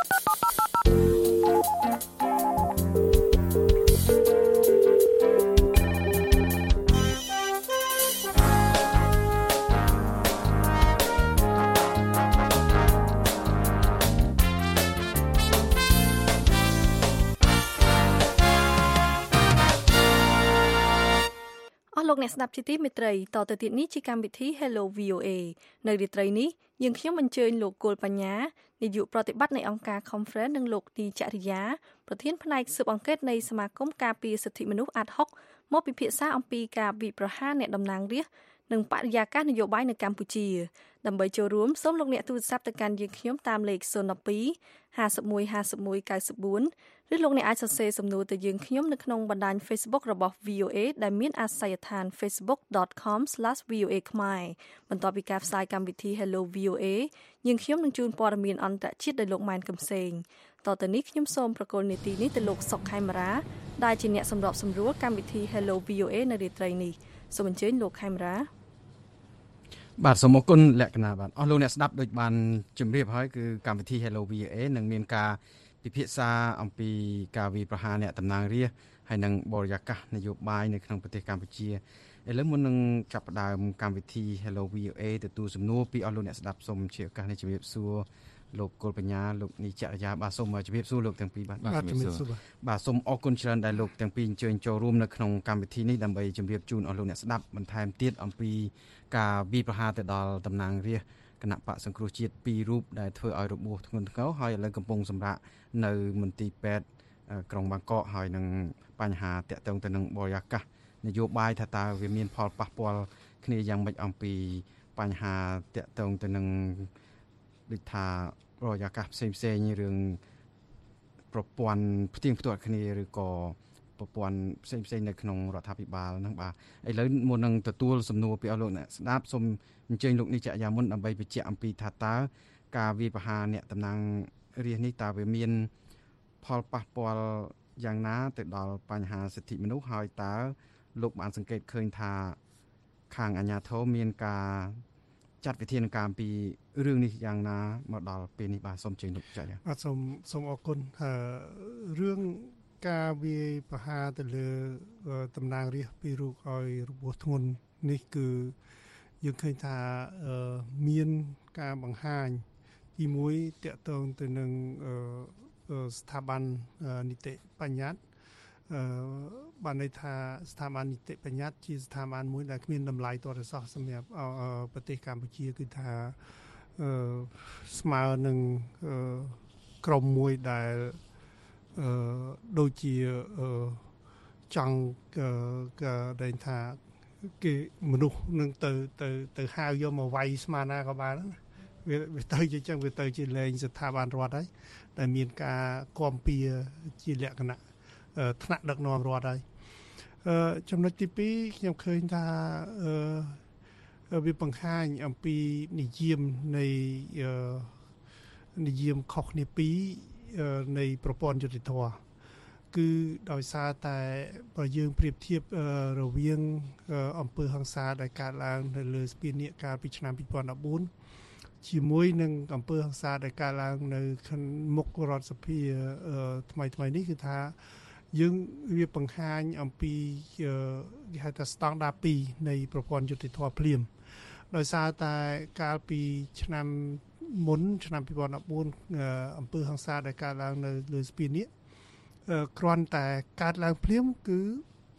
[SPEAKER 3] លោកអ្នកស្ដាប់ជាទីមេត្រីតទៅទៀតនេះជាកម្មវិធី Hello វី អូ เอ នៅរាត្រីនេះយើងខ្ញុំអញ្ជើញលោកគោលបញ្ញានាយកប្រតិបត្តិនៃអង្គការ Conference និងលោកទីចរិយាប្រធានផ្នែកស៊ើបអង្កេតនៃសមាគមការពារសិទ្ធិមនុស្សអាតហុកមកពិភាក្សាអំពីការវិប្រហារអ្នកតំណាងរាស្ត្រនិងបរិយាកាសនយោបាយនៅកម្ពុជាដើម្បីចូលរួមសូមលោកអ្នកទូរស័ព្ទទៅកាន់យើងខ្ញុំតាមលេខศูนย์ ពីរ ห้าสิบเอ็ด ห้าสิบเอ็ด เก้าสิบสี่ឬលោកអ្នកអាចសរសេរសំណួរទៅយើងខ្ញុំនៅក្នុងបណ្ដាញ Facebook របស់ វី អូ เอ ដែលមានអាសយដ្ឋាន facebook dot com slash v o a khmer បន្ទាប់ពីការផ្សាយកម្មវិធី Hello វី អូ เอ យើងខ្ញុំនឹងជូនព័ត៌មានអន្តរជាតិដោយលោកម៉ែនកំសែងតទៅនេះខ្ញុំសូមប្រកល់នីតិនេះទៅលោកសុកខេមរាដែលជាអ្នកសម្របសម្រួលកម្មវិធី Hello វី អូ เอ នៅរាត្រីនេះសូមអញ្ជើញលោកខេមរា
[SPEAKER 8] បាទសូមអរគុណលក្ខណៈបាទអស់លោកអ្នកស្ដាប់ដូចបានជម្រាបហើយគឺកម្មវិធី Hello វី អូ เอ នឹងមានការពិភាក្សាអំពីការវាយប្រហារអ្នកតំណាងរាស្ត្រហើយនិងបរិយាកាសនយោបាយនៅក្នុងប្រទេសកម្ពុជាឥឡូវមុននឹងចាប់ផ្ដើមកម្មវិធី Hello វី អូ เอ ទទួលសំណួរពីអស់លោកអ្នកស្ដាប់សូមជាឱកាសនេះជម្រាបសួរលោកគោលបញ្ញាលោកនីចរិយាបាទសូមជម្រាបសួរលោកទាំងពីរបាទ
[SPEAKER 4] បាទជម្រាបសួរ
[SPEAKER 8] បាទសូមអរគុណច្រើនដែលលោកទាំងពីរអញ្ជើញចូលរួមនៅក្នុងកម្មវិធីនេះដើម្បីជម្រាបជូនអស់លោកអ្នកស្ដាប់បន្ថែមទៀតអំពីការវាយប្រហារទៅដល់តំណាងរាស្ត្រគណៈបកសង្គ្រោះជាតិពីររូបដែលធ្វើឲ្យរបួសធ្ងន់ធ្ងរហើយឥឡូវកំពុងសម្រាកនៅមន្ទីរពេទ្យក្រុងបាងកកហើយនឹងបញ្ហាតាក់ទងទៅនឹងបរិយាកាសនយោបាយថាតើវាមានផលប៉ះពាល់គ្នាយ៉ាងម៉េចអំពីបញ្ហាតាក់ទងទៅនឹងដូចថាបរិយាកាសផ្សេងផ្សេងរឿងប្រព័ន្ធផ្ទៀងផ្ទាត់គ្នាឬក៏ប្រព័ន្ធផ្សេងផ្សេងនៅក្នុងរដ្ឋាភិបាលហ្នឹងបាទឥឡូវមុននឹងទទួលសំណួរពីអស់លោកអ្នកស្ដាប់សូមអញ្ជើញលោកនេះចក្រយាមុនដើម្បីបញ្ជាក់អំពីថាតើការវាយប្រហារអ្នកតំណាងរាស្ត្រនេះតើវាមានផលប៉ះពាល់យ៉ាងណាទៅដល់បញ្ហាសិទ្ធិមនុស្សហើយតើលោកបានសង្កេតឃើញថាខាងអាជ្ញាធរមានការចាត់វិធានការពីរឿងនេះយ៉ាងណាមកដល់ពេលនេះបាទសូមជើញលោកចក្រយា
[SPEAKER 4] បាទសូមសូមអរគុណរឿងការវាយប្រហារទៅលើតំណាងរាស្ត្រពីរូបឲ្យរបួសធ្ងន់នេះគឺយើងឃើញថាមានការបង្ហាញទីមួយតាក់ទងទៅនឹងស្ថាប័ននីតិបញ្ញត្តិបានន័យថាស្ថាប័ននីតិបញ្ញត្តិជាស្ថាប័នមួយដែលគ្មានតម្លៃទាល់តែសោះសម្រាប់ប្រទេសកម្ពុជាគឺថាស្មើនឹងក្រុមមួយដែលអឺដូចជាអឺចង់ក៏ដែលថាគេមនុស្សនឹងទៅទៅទៅហៅយកមកវាយស្មានណាក៏បានវាវាទៅជាចឹងវាទៅជាលេងស្ថាប័នរដ្ឋហើយតែមានការគាំពៀជាលក្ខណៈថ្នាក់ដឹកនាំរដ្ឋហើយអឺចំណុចទីពីរខ្ញុំឃើញថាអឺវាបង្ហាញអំពីនិយមនៃនិយមខុសគ្នាពីរនៃប្រព័ន្ធយុតិធធម៌គឺដោយសារតែបើយើងប្រៀបធៀបរវាងអំពើហិង្សាដែលកើតឡើងនៅលើស្ពាននាគកាលពីឆ្នាំពីរពាន់ដប់បួនជាមួយនឹងអំពើហិង្សាដែលកើតឡើងនៅមុខរដ្ឋសភាថ្មីថ្មីនេះគឺថាយើងវាបង្ហាញអំពីគេហៅថាស្តង់ដារពីរនៃប្រព័ន្ធយុតិធធម៌ភ្លាមដោយសារតែកាលពីឆ្នាំមុនឆ្នាំពីរពាន់ដប់បួនអំពើហិង្សាដែលកើតឡើងនៅលើស្ពាននេះគ្រាន់តែកើតឡើងភ្លាមគឺ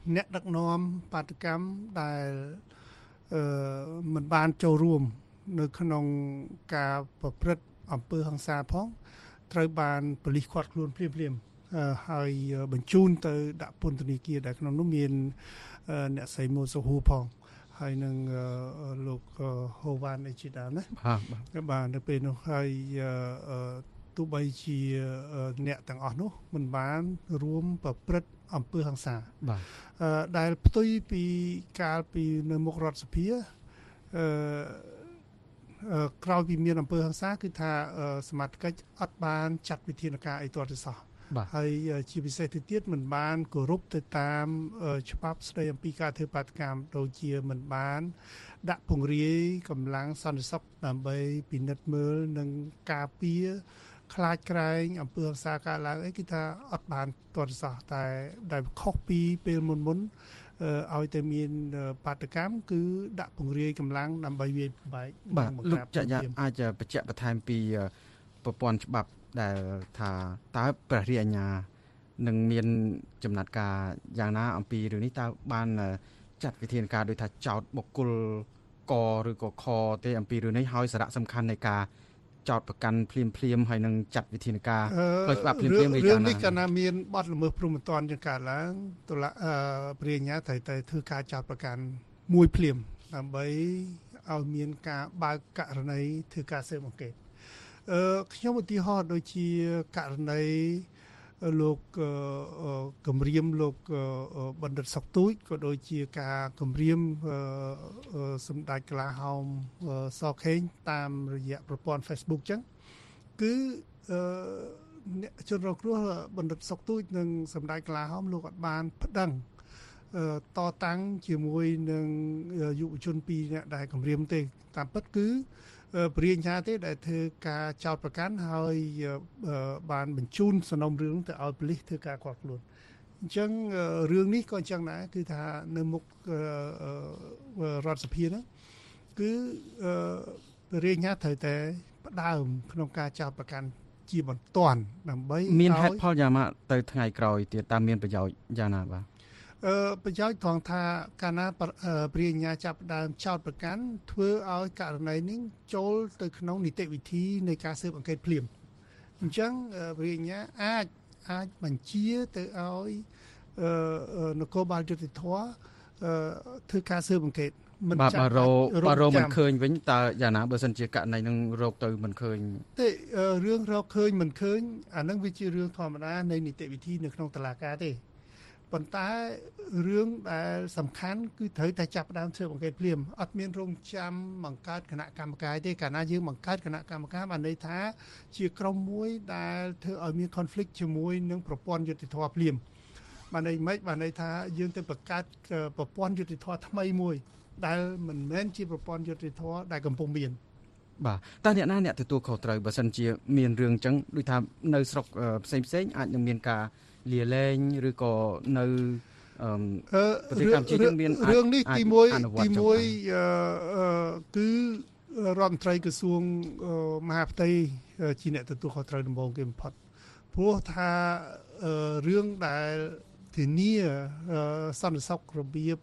[SPEAKER 9] អ្នកដឹកនាំបាតកម្មដែលអឺមិនបានចូលរួមនៅក្នុងការប្រព្រឹត្តអំពើហិង្សាផងត្រូវបានប៉ូលីសឃាត់ខ្លួនភ្លាមៗហើយបញ្ជូនទៅដាក់ពន្ធនាគារដែលក្នុងនោះមានអ្នកស្រីមូសូហ៊ូផងហើយនឹងលោកហូវ៉ានអេជីដាណាបាទបាទនៅពេលនោះហើយទោះបីជាអ្នកទាំងអស់នោះមិនបានរួមប្រព្រឹត្តអំពើហិង្សា
[SPEAKER 8] បាទ
[SPEAKER 9] ដែលផ្ទុយពីកាលពីនៅមុខរដ្ឋសភាអឺក្រោយពីមានអំពើហិង្សាគឺថាសមាជិកអត់បានចាត់វិធានការអីទាល់តែសោះហើយជាពិសេសទៅទៀតមិនបានគោរពទៅតាមច្បាប់ស្តីអំពីការធ្វើបាតកម្មដូចជាមិនបានដាក់ពង្រាយកម្លាំងសន្តិសុខដើម្បីពិនិត្យមើលនិងការពារខ្លាចក្រែងអំពើហិង្សាកើតឡើងអីគឺថាអត់បានទាល់តែសោះតែដែលខុសពីពេលមុនមុនឲ្យតែមានបាតកម្មគឺដាក់ពង្រាយកម្លាំងដើម្បីវាយបែក
[SPEAKER 8] បាទលោកច័យអាចបញ្ជាក់បន្ថែមពីប្រព័ន្ធច្បាប់ដែលថាតើព្រះរាជអាជ្ញានឹងមានចំណាត់ការយ៉ាងណាអំពីរឿងនេះតើបានចាត់វិធានការដោយថាចោតបុគ្គលកឬក៏ខទេអំពីរឿងនេះហើយសារៈសំខាន់នៃការចោតប្រកាន់ភ្លាមភ្លាមហើយនឹងចាត់វិធានការផ្លូវច្បាប់ភ្លាមភ្លាម
[SPEAKER 9] រឿងនេះកាលណាមានបទល្មើសព្រហ្មទណ្ឌយ៉ាងកើតឡើងតុលាព្រះរាជអាជ្ញាត្រូវតែធ្វើការចោតប្រកាន់មួយភ្លាមដើម្បីឲ្យមានការបើកករណីធ្វើការស៊ើបអង្កេតអឺខ្ញុំឧទាហរណ៍ដូចជាករណីលោកគម្រាមលោកបណ្ឌិតសុកទូចក៏ដូចជាការគម្រាមសម្ដេចកលាហោមសខេងតាមរយៈប្រព័ន្ធ Facebook ចឹងគឺអ្នកជនរងគ្រោះបណ្ឌិតសុកទូចនិងសម្ដេចកលាហោមលោកអត់បានប្តឹងតតាំងជាមួយនឹងយុវជនពីរនាក់ដែលគម្រាមទេតាមពិតគឺព្រាញ្ញាទេដែលធ្វើការចោតប្រកាន់ហើយបានបញ្ជូនសំណុំរឿងទៅឲ្យប៉ូលីសធ្វើការឃាត់ខ្លួនអញ្ចឹងរឿងនេះក៏អញ្ចឹងដែរគឺថានៅមុខរដ្ឋសភាហ្នឹងគឺព្រាញ្ញាត្រូវតែផ្ដើមក្នុងការចោតប្រកាន់ជាបន្ទាន់ដើម្បី
[SPEAKER 8] មានហេតុផលយ៉ាងម៉េចទៅថ្ងៃក្រោយទៀតតើមានប្រយោជន៍យ៉ាងណាបាទ
[SPEAKER 9] អឺប្រយោជន៍ត្រង់ថាកាលណាព្រាញ្ញាចាប់ដើមចោតប្រកាន់ធ្វើឲ្យករណីនេះចូលទៅក្នុងនីតិវិធីនៃការស៊ើបអង្កេតភ្លាមអញ្ចឹងព្រាញ្ញាអាចអាចបញ្ជាទៅឲ្យនគរបាលយុតិធធធ្វើការស៊ើបអង្កេត
[SPEAKER 8] មិនចាត់បាទបើរោមិនឃើញវិញតើយ៉ាងណាបើសិនជាករណីនឹងរកទៅមិនឃើញ
[SPEAKER 9] ទេរឿងរកឃើញមិនឃើញអានឹងវាជារឿងធម្មតានៃនីតិវិធីនៅក្នុងតុលាការទេប៉ុន្តែរឿងដែលសំខាន់គឺត្រូវតែចាប់ផ្ដើមធ្វើអង្កេតភ្លាមអត់មានរងចាំបង្កើតគណៈកម្មការទេកាលណាយើងបង្កើតគណៈកម្មការបានន័យថាជាក្រុមមួយដែលធ្វើឲ្យមាន conflict ជាមួយនឹងប្រព័ន្ធយុតិធម៌ភ្លាមបានន័យម៉េចបានន័យថាយើងទៅបង្កើតប្រព័ន្ធយុតិធម៌ថ្មីមួយដែលមិនមែនជាប្រព័ន្ធយុតិធម៌ដែលកំពុងមាន
[SPEAKER 8] បាទតើអ្នកណាអ្នកទទួលខុសត្រូវបើសិនជាមានរឿងអញ្ចឹងដូចថានៅស្រុកផ្សេងផ្សេងអាចនឹងមានការលាលែងឬក៏នៅ
[SPEAKER 9] ប្រទេសកម្ពុជាយើងមានរឿងនេះទីមួយទីមួយគឺរដ្ឋមន្ត្រីក្រសួងមហាផ្ទៃជាអ្នកទទួលខុសត្រូវដំបូងគេបំផុតព្រោះថារឿងដែលធានាសន្តិសុខរបៀប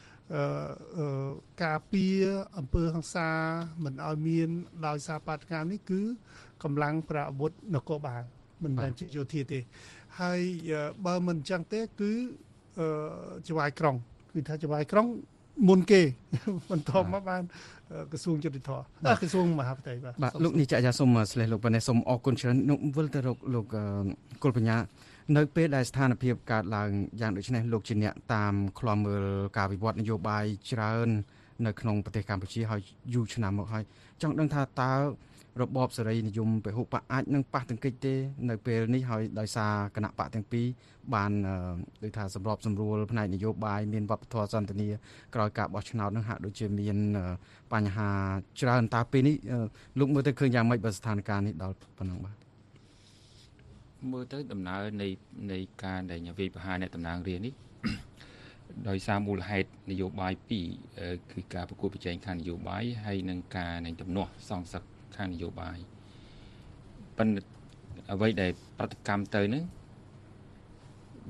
[SPEAKER 9] ការពារអំពើហិង្សាមិនឲ្យមានដោយសារបាតកម្មនេះគឺកម្លាំងប្រអាវុធនគរបាលមិនមែនជាយោធាទេហើយបើមិនអញ្ចឹងទេគឺចវាយក្រុងគឺថាចវាយក្រុងមុនគេបន្តមកបានក្រសួងយុតិធម៌ក្រសួងមហាផ្ទៃបាទ
[SPEAKER 8] បាទលោកនេះចាក់យ៉ាសូមស្លេះលោកប៉ុណ្ណេះសូមអរគុណច្រើននោះវិលទៅរកលោកគុលបញ្ញានៅពេលដែលស្ថានភាពកើតឡើងយ៉ាងដូចនេះលោកជាអ្នកតាមឃ្លាំមើលការវិវត្តនយោបាយច្រើននៅក្នុងប្រទេសកម្ពុជាហើយយូរឆ្នាំមកហើយចង់ដឹងថាតើរបបសេរីនិយមពហុបកអាចនឹងប៉ះទង្គិចទេនៅពេលនេះហើយដោយសារគណៈបកទាំងពីរបានដូចថាសម្របសម្រួលផ្នែកនយោបាយមានវប្បធម៌សន្តិនិកក្រោយការបោះឆ្នោតនឹងហាក់ដូចជាមានបញ្ហាច្រើនតើពេលនេះលោកមើលទៅឃើញយ៉ាងម៉េចបើស្ថានភាពនេះដល់ប៉ុណ្ណឹងបាទ
[SPEAKER 10] មើលទៅដំណើរនៃនៃការដែលវាយប្រហារអ្នកតំណាងរាស្ត្រនេះដោយសារមូលហេតុនយោបាយពីរគឺការប្រកួតប្រជែងខាងនយោបាយហើយនិងការនៃទំនាស់សងសឹកខាងនយោបាយប៉ុន្តែអ្វីដែលប្រតិកម្មទៅនឹង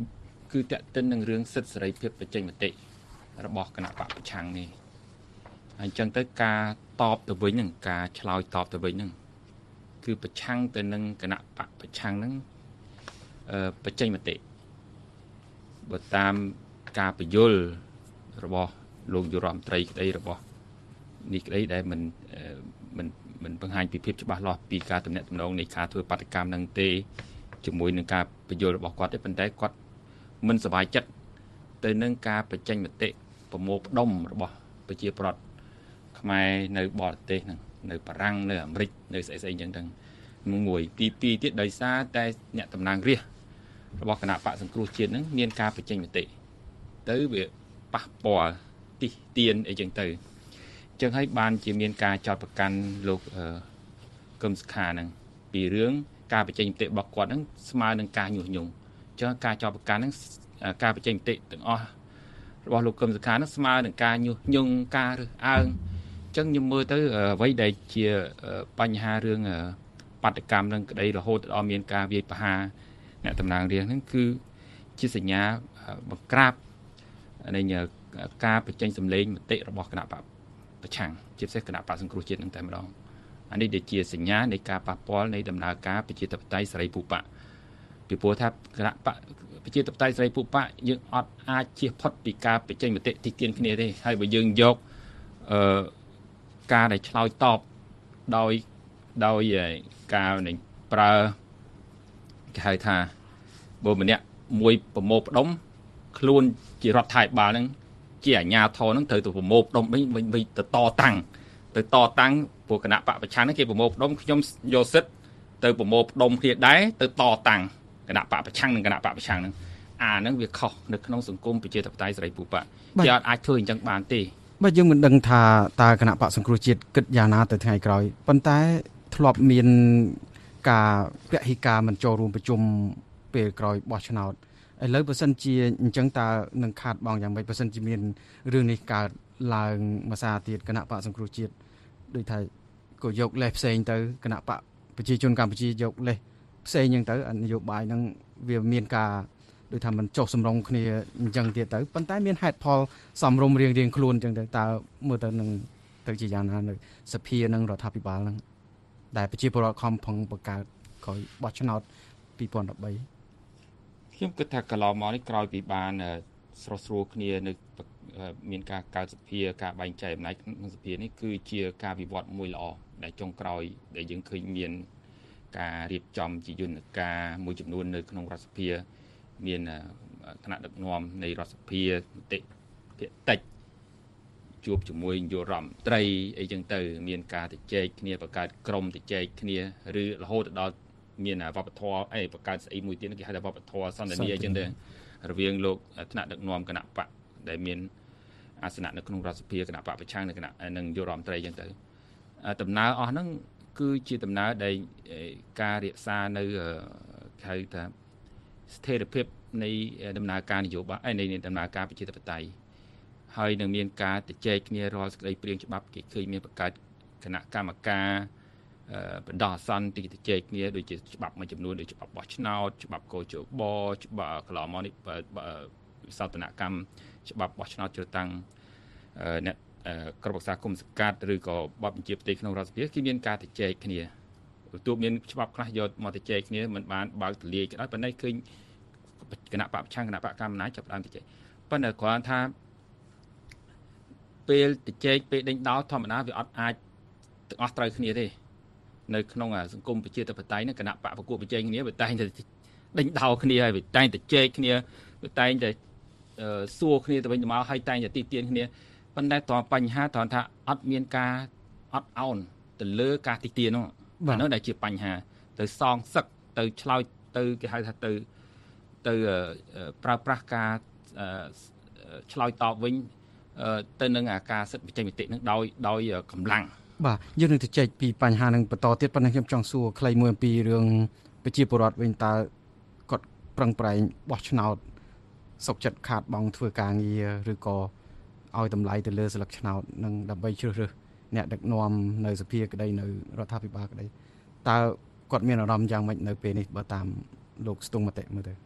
[SPEAKER 10] គឺតេតិននឹងរឿងសិទ្ធិសេរីភាពបញ្ចេញមតិរបស់គណៈបកប្រឆាំងនេះហើយអញ្ចឹងទៅការតបទៅវិញនឹងការឆ្លើយតបទៅវិញនឹងគឺប្រឆាំងទៅនឹងគណៈបកប្រឆាំងនឹងអឺបញ្ចេញមតិបើតាមការបញ្យលរបស់លោកយុរដ្ឋមន្ត្រីក្តីរបស់នេះក្តីដែលមិនមិនមិនបង្ហាញពីភាពច្បាស់លាស់ពីការទំនាក់ទំនងនៃការធ្វើបាតកម្មនឹងទេជាមួយនឹងការបញ្យលរបស់គាត់ទេប៉ុន្តែគាត់មិនសប្បាយចិត្តទៅនឹងការបញ្ចេញមតិប្រមូលផ្ដុំរបស់ប្រជាប្រដ្ឋខ្មែរនៅបរទេសហ្នឹងនៅបារាំងនៅអាមេរិកនៅស្អីស្អីអញ្ចឹងទាំងមួយទីពីរទៀតដោយសារតែអ្នកតំណាងរាស្ត្ររបស់គណៈបកសង្គ្រោះជាតិហ្នឹងមានការបញ្ចេញមតិទៅវាប៉ះពាល់ទីទៀនអីចឹងទៅអញ្ចឹងហើយបានជាមានការចោទប្រកាន់លោកកឹមសុខាហ្នឹងពីរឿងការបញ្ចេញមតិរបស់គាត់ហ្នឹងស្មើនឹងការញុះញង់អញ្ចឹងការចោទប្រកាន់ហ្នឹងការបញ្ចេញមតិទាំងអស់របស់លោកកឹមសុខាហ្នឹងស្មើនឹងការញុះញង់ការរើសអើងអញ្ចឹងខ្ញុំមើលទៅអ្វីដែលជាបញ្ហារឿងបាតកម្មនឹងក្តីរហូតដល់មានការវាយប្រហារអ្នកតំណាងរាស្ត្រហ្នឹងគឺជាសញ្ញាបង្ក្រាបនៃការបញ្ចេញសម្លេងមតិរបស់គណៈបកប្រឆាំងជាពិសេសគណៈបកសង្គ្រោះជាតិនឹងតែម្ដងអានេះដែលជាសញ្ញានៃការប៉ះពាល់នៃដំណើរការប្រជាធិបតេយ្យសេរីភូប៉ាពីព្រោះថាគណៈបកប្រជាធិបតេយ្យសេរីភូប៉ាយើងអត់អាចជៀសផុតពីការបញ្ចេញមតិទីទានគ្នាទេហើយបើយើងយកអឺការដែលឆ្លើយតបដោយដោយការនៃប្រើគេហៅថាបើម្នាក់មួយប្រមូលផ្ដុំខ្លួនជារដ្ឋាភិបាលហ្នឹងជាអាជ្ញាធរហ្នឹងត្រូវទៅប្រមូលផ្ដុំវិញវិញទៅតតាំងទៅតតាំងព្រោះគណៈបកប្រឆាំងហ្នឹងគេប្រមូលផ្ដុំខ្ញុំយកសិទ្ធទៅប្រមូលផ្ដុំគ្នាដែរទៅតតាំងគណៈបកប្រឆាំងនិងគណៈបកប្រឆាំងហ្នឹងអាហ្នឹងវាខុសនៅក្នុងសង្គមប្រជាធិបតេយ្យសេរីភូប៉ាគេអត់អាចធ្វើអញ្ចឹងបានទេ
[SPEAKER 8] បើយើងមិនដឹងថាតើគណៈបកសង្គ្រោះជាតិគិតយ៉ាងណាទៅថ្ងៃក្រោយប៉ុន្តែធ្លាប់មានការពហិការមិនចូលរួមប្រជុំពេលក្រោយបោះឆ្នោតឥឡូវបើសិនជាអញ្ចឹងតើនឹងខាតបង់យ៉ាងម៉េចបើសិនជាមានរឿងនេះកើតឡើងមួយសារទៀតគណៈបកសង្គ្រោះជាតិដូចថាក៏យកលេសផ្សេងទៅគណៈបកប្រជាជនកម្ពុជាយកលេសផ្សេងអញ្ចឹងទៅនយោបាយហ្នឹងវាមានការដូចថាมันចុះសម្រុងគ្នាអញ្ចឹងទៀតទៅប៉ុន្តែមានហេតុផលសំរុំរៀងរៀងខ្លួនអញ្ចឹងទៅតើមើលទៅនឹងទៅជាយ៉ាងណានៅសភានិងរដ្ឋាភិបាលហ្នឹងដែលប្រជាពលរដ្ឋខំប្រឹងបង្កើតក្រោយបោះឆ្នោតពីរពាន់ដប់បី
[SPEAKER 10] ខ្ញុំគិតថាកន្លងមកនេះក្រោយពីបានស្រស់ស្រួលគ្នានៅមានការកើតសភាការបែងចែកអំណាចក្នុងសភានេះគឺជាការវិវត្តមួយល្អដែលចុងក្រោយដែលយើងឃើញមានការរៀបចំជាយន្តការមួយចំនួននៅក្នុងរដ្ឋសភាមានឋានៈដឹកនាំនៃរដ្ឋសភាមតិភាគតិចជួបជាមួយនាយករដ្ឋមន្ត្រីអីចឹងទៅមានការជជែកគ្នាបង្កើតក្រុមជជែកគ្នាឬរហូតដល់មានវប្បធម៌អីបង្កើតស្អីមួយទៀតគេហៅថាវប្បធម៌សន្តិនិកអញ្ចឹងទៅរវាងលោកថ្នាក់ដឹកនាំគណៈបកដែលមានអាសនៈនៅក្នុងរដ្ឋសភាគណៈបកប្រឆាំងនៅគណៈនឹងនាយករដ្ឋមន្ត្រីអញ្ចឹងទៅដំណើរអស់ហ្នឹងគឺជាដំណើរដែលការរក្សានៅហៅថាស្ថិរភាពនៃដំណើរការនយោបាយនៃដំណើរការប្រជាធិបតេយ្យហើយនឹងមានការជជែកគ្នារាល់សេចក្តីព្រាងច្បាប់គេឃើញមានបង្កើតគណៈកម្មការបណ្ដោះអាសន្នទីជជែកគ្នាដូចជាច្បាប់មួយចំនួនដូចច្បាប់បោះឆ្នោតច្បាប់កោជបច្បាប់កន្លងមកនេះវិសោធនកម្មច្បាប់បោះឆ្នោតជ្រើសតាំងអ្នកក្រុមប្រឹក្សាគុំសង្កាត់ឬក៏បទបញ្ជាផ្ទៃក្នុងរដ្ឋសភាគឺមានការជជែកគ្នាទោះមានច្បាប់ខ្លះយកមកជជែកគ្នាមិនបានបើកទលាយក៏ដោយប៉ុន្តែឃើញគណៈបកប្រឆាំងគណៈបកកម្មាណាចចាប់ដើមជជែកប៉ុន្តែគ្រាន់ថាពេលជជែកពេលដេញដោលធម្មតាវាអត់អាចទាំងអស់ត្រូវគ្នាទេនៅក្នុងសង្គមប្រជាធិបតេយ្យហ្នឹងគណៈបកប្រកួតប្រជែងគ្នាវាតែងតែដេញដោលគ្នាហើយវាតែងតែជែកគ្នាវាតែងតែសួរគ្នាទៅវិញទៅមកហើយតែងតែទីទានគ្នាប៉ុន្តែតើបញ្ហាត្រង់ថាអត់មានការអត់អោនទៅលើការទីទានហ្នឹងអានោះដែលជាបញ្ហាទៅសងសឹកទៅឆ្លើយទៅគេហៅថាទៅទៅប្រើប្រាស់ការឆ្លើយតបវិញទៅនឹងអាការសិទ្ធិបញ្ចេញមតិនឹងដោយដោយកម្លាំង
[SPEAKER 8] បាទយើងនឹងទៅជែកពីបញ្ហានឹងបន្តទៀតប៉ុន្តែខ្ញុំចង់សួរខ្លីមួយអំពីរឿងប្រជាពលរដ្ឋវិញតើគាត់ប្រឹងប្រែងបោះឆ្នោតសុខចិត្តខាតបង់ធ្វើការងារឬក៏ឲ្យតម្លៃទៅលើសិលឹកឆ្នោតនឹងដើម្បីជ្រើសរើសអ្នកដឹកនាំនៅសភាក្តីនៅរដ្ឋាភិបាលក្តីតើគាត់មានអារម្មណ៍យ៉ាងម៉េចនៅពេលនេះបើតាមលោកស្ទង់មតិមើលទៅ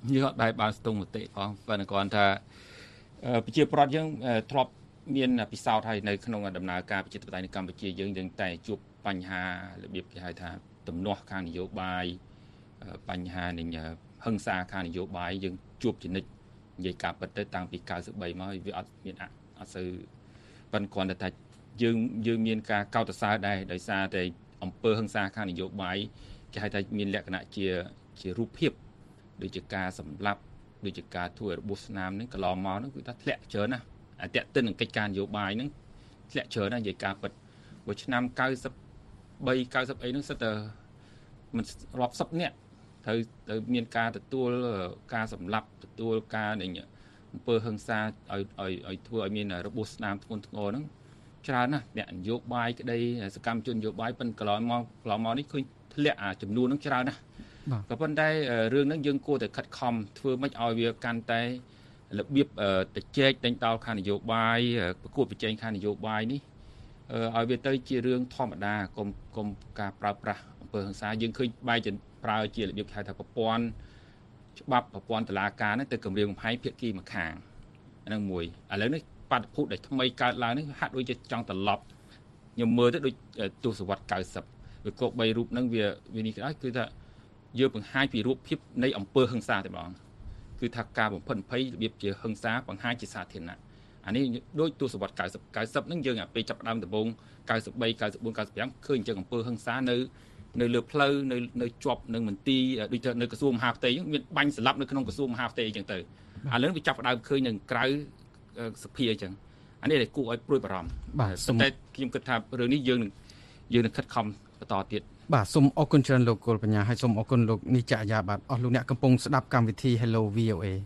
[SPEAKER 10] យើងអត់ដែរបានស្ទង់មតិផងប៉ុន្តែគាត់ថាប្រជាប្រដ្ឋយើងធ្លាប់មានពិសោធន៍ហើយនៅក្នុងដំណើរការប្រជាធិបតេយ្យនៅកម្ពុជាយើងយើងតែជួបបញ្ហារបៀបគេហៅថាទំនាស់ខាងនយោបាយបញ្ហានឹងហិង្សាខាងនយោបាយយើងជួបជានិច្ចនិយាយការពិតទៅតាំងពី九十三មកវាអត់មានអត់សូវប៉ុន្តែគាត់ថាយើងយើងមានការកោតសរសើរដែរដោយសារតែអំពើហិង្សាខាងនយោបាយគេហៅថាមានលក្ខណៈជាជារូបភាពដូចជាការសម្លាប់ដូចជាការធ្វើរបួសស្នាមហ្នឹងកន្លងមកហ្នឹងគឺថាធ្លាក់ច្រើនណាស់អាតេតិននឹងកិច្ចការនយោបាយហ្នឹងធ្លាក់ច្រើនណាស់និយាយការពិតព្រោះឆ្នាំ九十三 九十អីហ្នឹងសិតតែមិនរាប់សិបនាក់ត្រូវទៅមានការទទួលការសម្លាប់ទទួលការនៃអំពើហិង្សាឲ្យឲ្យឲ្យធ្វើឲ្យមានរបួសស្នាមធ្ងន់ធ្ងរហ្នឹងច្រើនណាស់អ្នកនយោបាយក្តីសកម្មជននយោបាយប៉ុន្តែកន្លងមកកន្លងមកនេះឃើញធ្លាក់អាចំនួនហ្នឹងច្រើនណាស់ក៏ប៉ុន្តែរឿងហ្នឹងយើងគួរតែខិតខំធ្វើម៉េចឲ្យវាកាន់តែរបៀបទៅជែកដេញដោលខាងនយោបាយប្រកួតប្រជែងខាងនយោបាយនេះឲ្យវាទៅជារឿងធម្មតាកុំកុំការប្រើប្រាស់អំពើហិង្សាយើងឃើញបែរជាប្រើជារបៀបហៅថាប្រព័ន្ធច្បាប់ប្រព័ន្ធតុលាការហ្នឹងទៅគម្រាមកំហែងភាគីម្ខាងហ្នឹងមួយឥឡូវនេះបាតុភូតដែលថ្មីកើតឡើងនេះហាក់ដូចជាចង់ត្រឡប់ខ្ញុំមើលទៅដូចទសវត្សរ៍九十វាគោកបីរូបហ្នឹងវាវានេះដែរគឺថាយើងបង្ហាញពីរូបភាពនៃអំពើហិង្សាតែម្ដងគឺថាការបំផិតបំភ័យរបៀបជាហិង្សាបង្ហាញជាសាធារណៈអានេះដូចទសវត្សរ៍九十 九十ហ្នឹងយើងអាពេលចាប់ដើមដំបូង九十三 九十四 九十五ឃើញអញ្ចឹងអំពើហិង្សានៅនៅលើផ្លូវនៅនៅជាប់នឹងមន្ទីរដូចទៅនៅក្រសួងមហាផ្ទៃហ្នឹងមានបាញ់ស្លាប់នៅក្នុងក្រសួងមហាផ្ទៃអញ្ចឹងទៅឥឡូវវាចាប់ដើមឃើញនៅក្រៅសភាអញ្ចឹងអានេះដែលគួរឲ្យព្រួយបារម្ភបាទតែខ្ញុំគិតថារឿងនេះយើងនឹងយើងនឹងខិតខំបន្តទៀត
[SPEAKER 8] បាទសូមអរគុណច្រើនលោកកុលបញ្ញាហើយសូមអរគុណលោកនេះច័ក្កយ៉ាបាទអស់លោកអ្នកកំពុងស្ដាប់កម្មវិធី Hello វី អូ เอ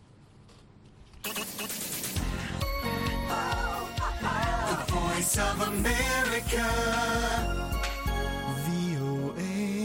[SPEAKER 2] The Voice of America វី អូ เอ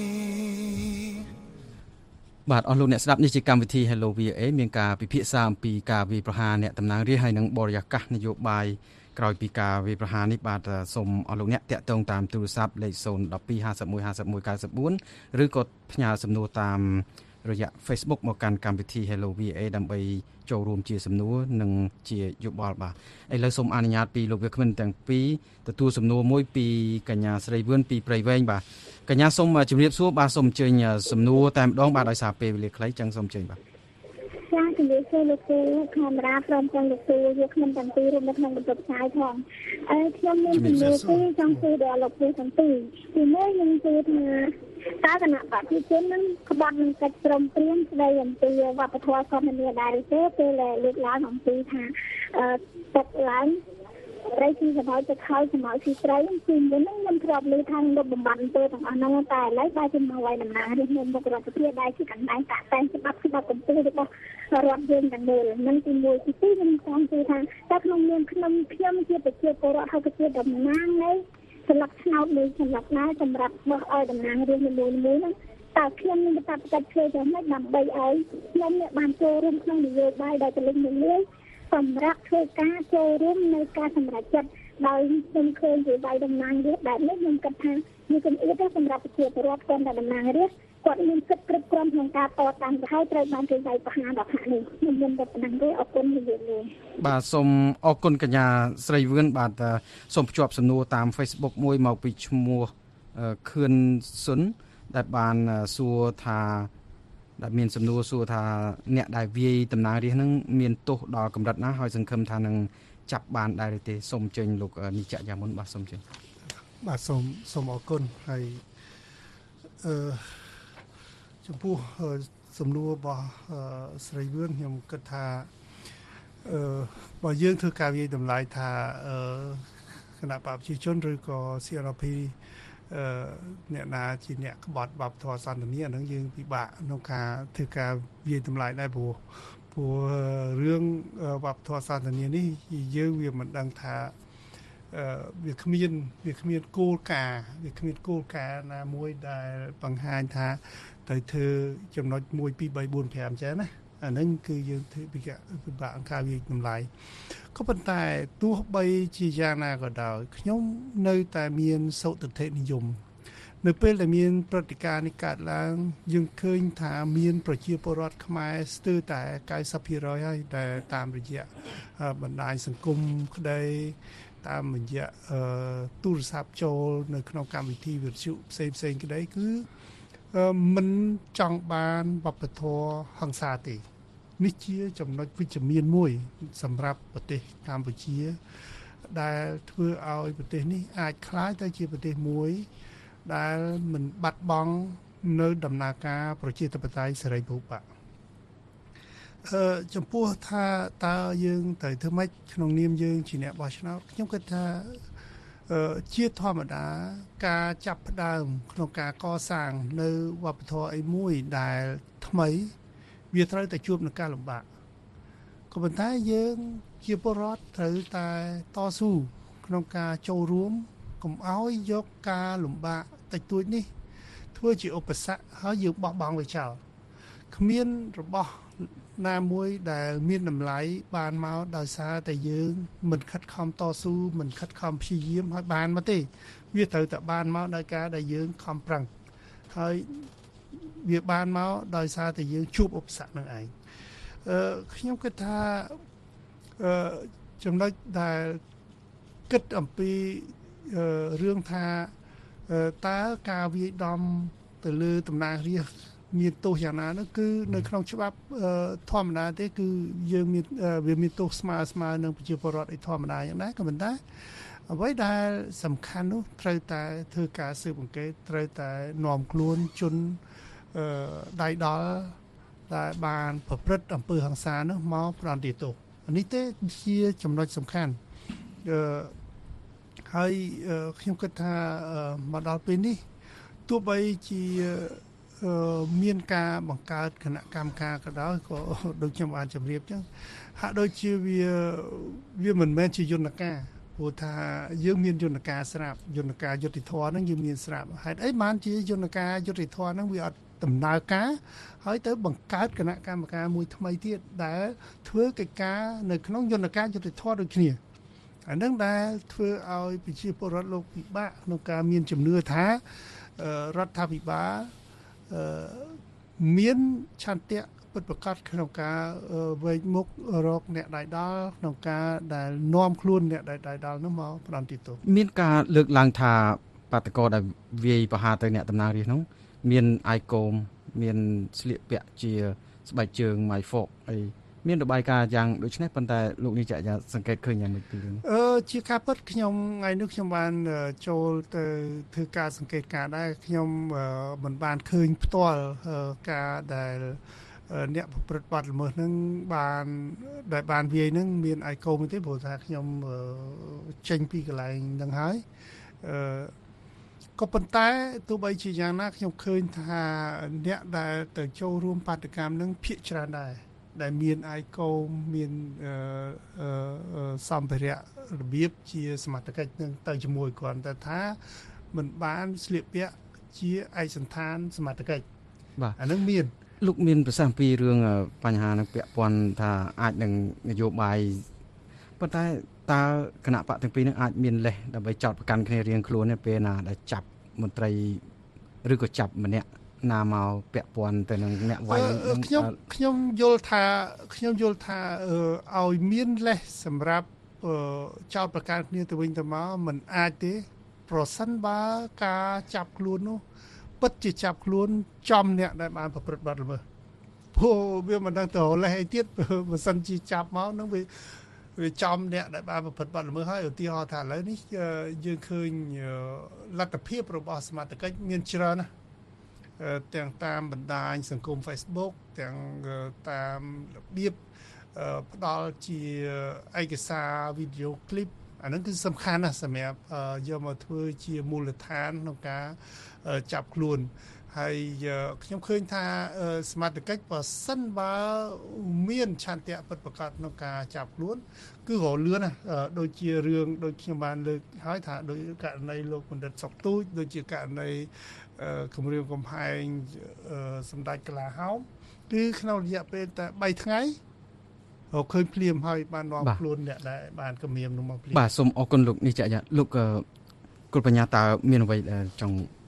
[SPEAKER 8] បាទអស់លោកអ្នកស្ដាប់នេះជាកម្មវិធី Hello វី អូ เอ មានការពិភាក្សាអំពីការវាយប្រហារអ្នកតំណាងរាស្ត្រហើយនិងបរិយាកាសនយោបាយក្រោយពីការវាយប្រហារនេះបាទសូមអស់លោកអ្នកតាក់ទងតាមទូរស័ព្ទលេខศูนย์ หนึ่ง สอง ห้า ศูนย์ ห้า ศูนย์ หนึ่ง เก้า สี่ ឬក៏ផ្ញើសំណួរតាមរយៈ Facebook មកកាន់កម្មវិធី Hello វី អូ เอ ដើម្បីចូលរួមជាសំណួរនិងជាយោបល់បាទឥឡូវសូមអនុញ្ញាតពីលោកវាគ្មិនទាំងពីរទទួលសំណួរមួយពីកញ្ញាស្រីវឿនពីព្រៃវែងបាទកញ្ញាសូមជម្រាបសួរបាទសូមអញ្ជើញសំណួរតែម្ដងបាទដោយសារពេលវេលាខ្លីចឹងសូមអញ្ជើញបាទ
[SPEAKER 11] ចាជំរាបសួរលោកគ្រូកាមេរ៉ាព្រមទាំងលោកគ្រូយកខ្ញុំទាំងពីររួមនៅក្នុងបន្ទប់ផ្សាយផងអឺខ្ញុំមានជំរាបពីរចង់សួរដល់លោកគ្រូទាំងពីរទីមួយខ្ញុំសួរថាតើគណៈបព្វជិជននឹងក្បត់នឹងកិច្ចព្រមព្រៀងស្ដីអំពីវប្បធម៌សន្តិនិកដែរទេពេលលើកឡើងអំពីថាអឺទឹកឡើងត្រីទីសభາទឹកហើយសម្រាប់ទីត្រីគឺមុនហ្នឹងខ្ញុំធ្លាប់លើថានឹងបំបត្តិអំពើទាំងអស់ហ្នឹងតែឥឡូវបែរជាមកឲ្យដំណើរនេះមានមុខរដ្ឋាភិបាលដែរជាកណ្ដាលតាក់តែងច្បាប់ច្បាប់កម្ពុជារបស់រដ្ឋយើងទាំងមូលនឹងទីមួយទីពីរខ្ញុំចង់ជឿថាតែក្នុងនាមខ្ញុំខ្ញុំជាប្រជាពលរដ្ឋហើយក៏ជាតំណាងនៃស្លឹកឆ្នោតមួយស្លឹកណាសម្រាប់មកឲ្យតំណាងរាស្ត្រមួយមួយហ្នឹងតើខ្ញុំនឹងបដិបត្តិធ្វើយ៉ាងម៉េចដើម្បីឲ្យខ្ញុំអ្នកបានចូលរួមក្នុងនយោបាយដែលទៅលេងមួយសម្រាប់ធ្វើការចូលរួមនៅការសម្រេចចិត្តដោយខ្ញុំឃើញជាវាយតំណាងរាស្ត្របែបនេះខ្ញុំគិតថាវាគំអៀតសម្រាប់ប្រជាពលរដ្ឋគាត់តែតំណាងរាស្ត្រគាត់មានសិទ្ធិគ្រប់គ្រាន់ក្នុងការតតាំងទៅហើយត្រូវបានគេវាយប្រហារដល់ថ្នាក់នេះខ្ញុំមានតែប៉ុណ្ណឹងទេអរគុណនិយាយលេង
[SPEAKER 8] បាទសូមអរគុណកញ្ញាស្រីវឿនបាទសូមភ្ជាប់សំណួរតាម Facebook មួយមកពីឈ្មោះខឿនស៊ុនដែលបានសួរថាដែលមានសំណួរសួរថាអ្នកដែលវាយតំណាងរាស្ត្រនឹងមានទោសដល់កម្រិតណាហើយសង្ឃឹមថានឹងចាប់បានដែរឬទេសូមអញ្ជើញលោកនេះច័ក្កយ៉ាមុនបាទសូមអញ្ជើញ
[SPEAKER 9] បាទសូមសូមអរគុណហើយអឺចំពោះសំណួររបស់ស្រីវឿនខ្ញុំគិតថាអឺបើយើងធ្វើការវិយតម្លៃថាអឺគណៈបព្វជិជនឬក៏ ซี អារ พี អឺអ្នកណាជាអ្នកក្បត់វប្បធម៌សន្តិនិកហ្នឹងយើងពិបាកក្នុងការធ្វើការវិយតម្លៃដែរព្រោះព្រោះរឿងវប្បធម៌សន្តិនិកនេះយើងវាមិនដឹងថាអឺវាគ្មានវាគ្មានគោលការណ៍វាគ្មានគោលការណ៍ណាមួយដែលបង្ហាញថាទៅធ្វើចំណុចមួយពីរបីបួនប្រាំអញ្ចឹងណាអាហ្នឹងគឺយើងធ្វើពិបាកពិបាកអង្គការវិយតម្លៃក៏ប៉ុន្តែទោះបីជាយ៉ាងណាក៏ដោយខ្ញុំនៅតែមានសុទិដ្ឋិនិយមនៅពេលដែលមានព្រឹត្តិការណ៍នេះកើតឡើងយើងឃើញថាមានប្រជាពលរដ្ឋខ្មែរស្ទើរតែ九十ភាគរយហើយដែលតាមរយៈបណ្ដាញសង្គមក្តីតាមរយៈទូរស័ព្ទចូលនៅក្នុងកម្មវិធីវិទ្យុផ្សេងផ្សេងក្តីគឺមិនចង់បានវប្បធម៌ហិង្សាទេនេះជាចំណុចវិជ្ជមានមួយសម្រាប់ប្រទេសកម្ពុជាដែលធ្វើឲ្យប្រទេសនេះអាចក្លាយទៅជាប្រទេសមួយដែលមិនបាត់បង់នៅដំណើរការប្រជាធិបតេយ្យសេរីពហុបកអឺចំពោះថាតើយើងត្រូវធ្វើម៉េចក្នុងនាមយើងជាអ្នកបោះឆ្នោតខ្ញុំគិតថាអឺជាធម្មតាការចាប់ផ្ដើមក្នុងការកសាងនៅវប្បធម៌អីមួយដែលថ្មីវាត្រូវតែជួបនឹងការលំបាកក៏ប៉ុន្តែយើងជាពលរដ្ឋត្រូវតែតស៊ូក្នុងការចូលរួមកុំឲ្យយកការលំបាកតិចតួចនេះធ្វើជាឧបសគ្គហើយយើងបោះបង់វាចោលគ្មានរបស់ណាមួយដែលមានតម្លៃបានមកដោយសារតែយើងមិនខិតខំតស៊ូមិនខិតខំព្យាយាមឲ្យបានមកទេវាត្រូវតែបានមកដោយការដែលយើងខំប្រឹងហើយវាបានមកដោយសារតែយើងជួបឧបសគ្គនឹងឯងអឺខ្ញុំគិតថាអឺចំណុចដែលគិតអំពីរឿងថាតើការវាយដំទៅលើតំណាងរាស្ត្រមានទោសយ៉ាងណានោះគឺនៅក្នុងច្បាប់ធម្មតាទេគឺយើងមានវាមានទោសស្មើស្មើនឹងប្រជាពលរដ្ឋឯធម្មតាយ៉ាងណាក៏ប៉ុន្តែអ្វីដែលសំខាន់នោះត្រូវតែធ្វើការស៊ើបអង្កេតត្រូវតែនាំខ្លួនជនដៃដល់ដែលបានប្រព្រឹត្តអំពើហិង្សានោះមកប្រន្ទាទោសនេះទេជាចំណុចសំខាន់អឺហើយខ្ញុំគិតថាមកដល់ពេលនេះទោះបីជាមានការបង្កើតគណៈកម្មការក៏ដោយក៏ដូចខ្ញុំបានជម្រាបចឹងហាក់ដូចជាវាវាមិនមែនជាយន្តការព្រោះថាយើងមានយន្តការស្រាប់យន្តការយុត្តិធម៌ហ្នឹងយើងមានស្រាប់ហេតុអីបានជាយន្តការយុត្តិធម៌ហ្នឹងវាអត់ដំណើរការហើយទៅបង្កើតគណៈកម្មការមួយថ្មីទៀតដែលធ្វើកិច្ចការនៅក្នុងយន្តការយុត្តិធម៌ដូចគ្នាអានឹងដែលធ្វើឲ្យប្រជាពលរដ្ឋលោកពិបាកក្នុងការមានជំនឿថារដ្ឋាភិបាលមានឆន្ទៈពិតប្រាកដក្នុងការវែកមុខរកអ្នកដៃដល់ក្នុងការដែលនាំខ្លួនអ្នកដៃដល់នោះមកផ្ដន្ទាទោស
[SPEAKER 8] មានការលើកឡើងថាបាតកោដែលវាយប្រហារទៅអ្នកតំណាងរាស្ត្រនោះមានអាយកូមមានស្លៀកពាក់ជាស្បែកជើងម៉ៃហ្វកអីមានរបាយការណ៍យ៉ាងដូចនេះប៉ុន្តែលោកនេះចាក់សង្កេតឃើញយ៉ាងម៉េចពីរឿង
[SPEAKER 9] អឺជាការពិតខ្ញុំថ្ងៃនេះខ្ញុំបានចូលទៅធ្វើការសង្កេតការណ៍ដែរខ្ញុំមិនបានឃើញផ្ទាល់ការដែលអ្នកប្រព្រឹត្តបទល្មើសហ្នឹងបានដែលបានវាយហ្នឹងមានអាយកូមទេព្រោះថាខ្ញុំចេញពីកន្លែងហ្នឹងហើយអឺក៏ប៉ុន្តែទោះបីជាយ៉ាងណាខ្ញុំឃើញថាអ្នកដែលទៅចូលរួមបាតកម្មហ្នឹងភាគច្រើនដែរដែលមានអាយកូមមានអឺសម្ភារៈរបៀបជាសមត្ថកិច្ចនឹងទៅជាមួយគាត់តែថាមិនបានស្លៀកពាក់ជាឯកសណ្ឋានសមត្ថកិច្ច
[SPEAKER 8] បាទ
[SPEAKER 9] អានឹងមាន
[SPEAKER 8] លោកមានប្រសាសន៍ពីរឿងបញ្ហានឹងពាក់ព័ន្ធថាអាចនឹងនយោបាយប៉ុន្តែតើគណៈបកទាំងពីរនឹងអាចមានលេសដើម្បីចោទប្រកាន់គ្នារៀងខ្លួននៅពេលណាដែលចាប់មន្ត្រីឬក៏ចាប់ម្នាក់ណាមកពាក់ព័ន្ធទៅនឹងអ្នកវាយនឹង
[SPEAKER 9] ខ្ញុំខ្ញុំយល់ថាខ្ញុំយល់ថាឲ្យមានលេសសម្រាប់ចោទប្រកាន់គ្នាទៅវិញទៅមកมันអាចទេប្រសិនបើការចាប់ខ្លួននោះពិតជាចាប់ខ្លួនចំអ្នកដែលបានប្រព្រឹត្តបទល្មើសព្រោះវាមិនដឹងទៅលេសអីទៀតបើសិនជាចាប់មកនឹងវាវាចំអ្នកដែលបានប្រព្រឹត្តបទល្មើសហើយឧទាហរណ៍ថាឥឡូវនេះយើងឃើញលទ្ធភាពរបស់សមត្ថកិច្ចមានច្រើនណាស់ទាំងតាមបណ្ដាញសង្គម Facebook ទាំងតាមរបៀបផ្ដល់ជាឯកសារវីដេអូឃ្លីបអាហ្នឹងគឺសំខាន់ណាស់សម្រាប់យកមកធ្វើជាមូលដ្ឋានក្នុងការចាប់ខ្លួនហើយខ្ញុំឃើញថាសមត្ថកិច្ចបើសិនបើមានឆន្ទៈពិតប្រាកដក្នុងការចាប់ខ្លួនគឺរលឿនណាស់ដូចជារឿងដូចខ្ញុំបានលើកហើយថាដោយករណីលោកបណ្ឌិតសុកទូចដូចជាករណីគម្រាមកំហែងសម្ដេចកលាហោមគឺក្នុងរយៈពេលតែបីថ្ងៃរកឃើញភ្លាមហើយបាននាំខ្លួនអ្នកដែលបានគម្រាមនោះមកភ្លាម
[SPEAKER 8] បាទសូមអរគុណលោកនេះចាក់លោកគុលបញ្ញាតើមានអ្វីដែលចង់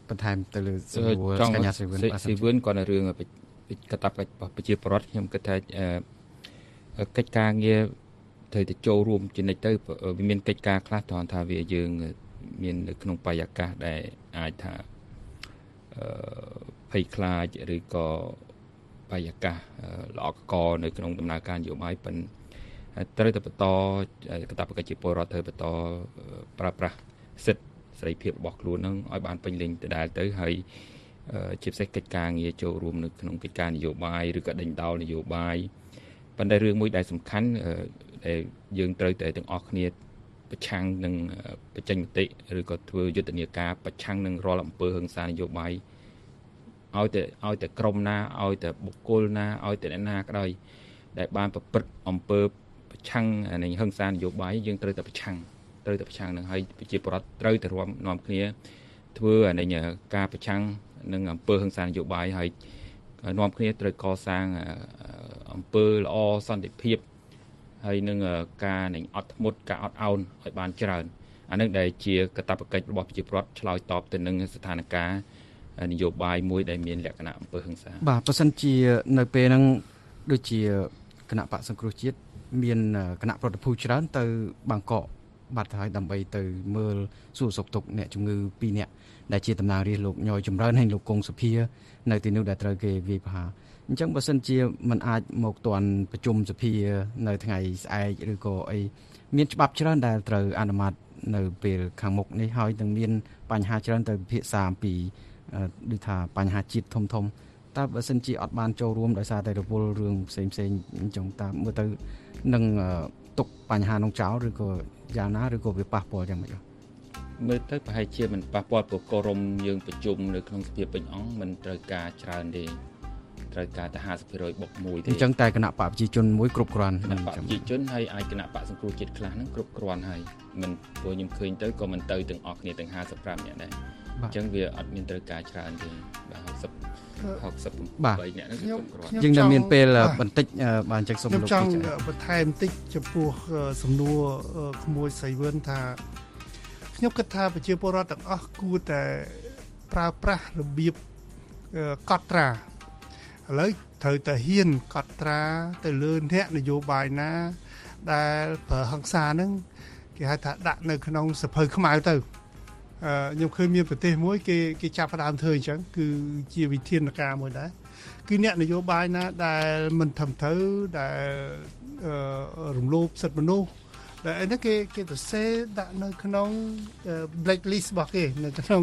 [SPEAKER 8] បន្ថែមទៅលើសំណួរកញ្ញាសេវិនបាទ
[SPEAKER 10] សេវិនគាត់នៅរឿងកតាបកិច្ចប្រជាពលរដ្ឋខ្ញុំគិតថាកិច្ចការងារត្រូវទៅចូលរួមជានិច្ចទៅវាមានកិច្ចការខ្លះត្រង់ថាវាយើងមាននៅក្នុងបរិយាកាសដែលអាចថាអឺភ័យខ្លាចឬក៏បរិយាកាសល្អកកនៅក្នុងដំណើរការនយោបាយប៉ុន្តែត្រូវតែបន្តកាតព្វកិច្ចជាពលរដ្ឋត្រូវបន្តប្រើប្រាស់សិទ្ធិសេរីភាពរបស់ខ្លួននឹងឲ្យបានពេញលេញដដែលទៅហើយជាពិសេសកិច្ចការងារចូលរួមនៅក្នុងកិច្ចការនយោបាយឬក៏ដេញដោលនយោបាយប៉ុន្តែរឿងមួយដែលសំខាន់ដែលយើងត្រូវតែទាំងអស់គ្នាប្រឆាំងនឹងបញ្ចេញមតិឬក៏ធ្វើយុទ្ធនាការប្រឆាំងនឹងរាល់អំពើហិង្សានយោបាយឲ្យតែឲ្យតែក្រុមណាឲ្យតែបុគ្គលណាឲ្យតែអ្នកណាក៏ដោយដែលបានប្រព្រឹត្តអំពើប្រឆាំងនឹងហិង្សានយោបាយយើងត្រូវតែប្រឆាំងត្រូវតែប្រឆាំងនឹងហើយប្រជាពលរដ្ឋត្រូវតែរួមនាំគ្នាធ្វើអានេះការប្រឆាំងនឹងអំពើហិង្សានយោបាយហើយនាំគ្នាត្រូវកសាងអំពើល្អសន្តិភាពហើយនឹងការនឹងអត់ធ្មត់ការអត់ឱនឲ្យបានច្រើនអានឹងដែលជាកាតព្វកិច្ចរបស់ប្រជាពលរដ្ឋឆ្លើយតបទៅនឹងស្ថានភាពនយោបាយមួយដែលមានលក្ខណៈអំពើហិង្សា
[SPEAKER 8] បាទបើសិនជានៅពេលហ្នឹងដូចជាគណៈបកសង្គ្រោះជាតិមានគណៈប្រតិភូច្រើនទៅបាងកកបាត់ហើយដើម្បីទៅមើលសួរសុខទុក្ខអ្នកជំងឺពីរនាក់ដែលជាតំណាងរាស្ត្រលោកញយចម្រើនហើយលោកកុងសុភានៅទីនោះដែលត្រូវគេវាយប្រហារអញ្ចឹងបើសិនជាมันអាចមកទាន់ប្រជុំសភានៅថ្ងៃស្អែកឬក៏អីមានច្បាប់ច្រើនដែលត្រូវអនុម័តនៅពេលខាងមុខនេះហើយនឹងមានបញ្ហាច្រើនទៅពិភាក្សាអំពីដូចថាបញ្ហាជាតិធំធំតើបើសិនជាអត់បានចូលរួមដោយសារតែរវល់រឿងផ្សេងផ្សេងអញ្ចឹងតើមើលទៅនឹងទុកបញ្ហានោះចោលឬក៏យ៉ាងណាឬក៏វាប៉ះពាល់យ៉ាងម៉េច
[SPEAKER 10] មើលទៅប្រហែលជាមិនប៉ះពាល់ព្រោះកោរមយើងប្រជុំនៅក្នុងសភាពេញអង្គមិនត្រូវការច្រើនទេត្រូវការតែห้าสิบភាគរយ បុកមួយទេ
[SPEAKER 8] អញ្ចឹងតែគណៈបកប្រជាជនមួយគ្រប់គ្រាន់
[SPEAKER 10] គណៈបកប្រជាជនហើយអាចគណៈបកសង្គ្រោះជាតិខ្លះហ្នឹងគ្រប់គ្រាន់ហើយមិនព្រោះខ្ញុំឃើញទៅក៏មិនទៅទាំងអស់គ្នាទាំងห้าสิบห้าនាក់ដែរអញ្ចឹងវាអត់មានត្រូវការច្រើនទេបាទหกสิบ หกสิบแปดនាក់ហ្នឹងគ្រប់គ្រាន់
[SPEAKER 8] យើងនៅមានពេលបន្តិចបានអញ្ចឹងសូម
[SPEAKER 9] លោកចង់បន្ថែមបន្តិចចំពោះសំណួរក្មួយសៃវិនថាខ្ញុំគិតថាប្រជាពលរដ្ឋទាំងអស់គួរតែប្រើប្រាស់របៀបកត់ត្រាឥឡូវត្រូវតែហ៊ានកត់ត្រាទៅលើអ្នកនយោបាយណាដែលប្រើហិង្សាហ្នឹងគេហៅថាដាក់នៅក្នុងសភៅខ្មៅទៅខ្ញុំឃើញមានប្រទេសមួយគេគេចាប់ផ្ដើមធ្វើអញ្ចឹងគឺជាវិធានការមួយដែរគឺអ្នកនយោបាយណាដែលមិនធំត្រូវដែលរំលោភសិទ្ធិមនុស្សដែលនេះគេគេទៅសេដាក់នៅក្នុង blacklist របស់គេនៅក្នុង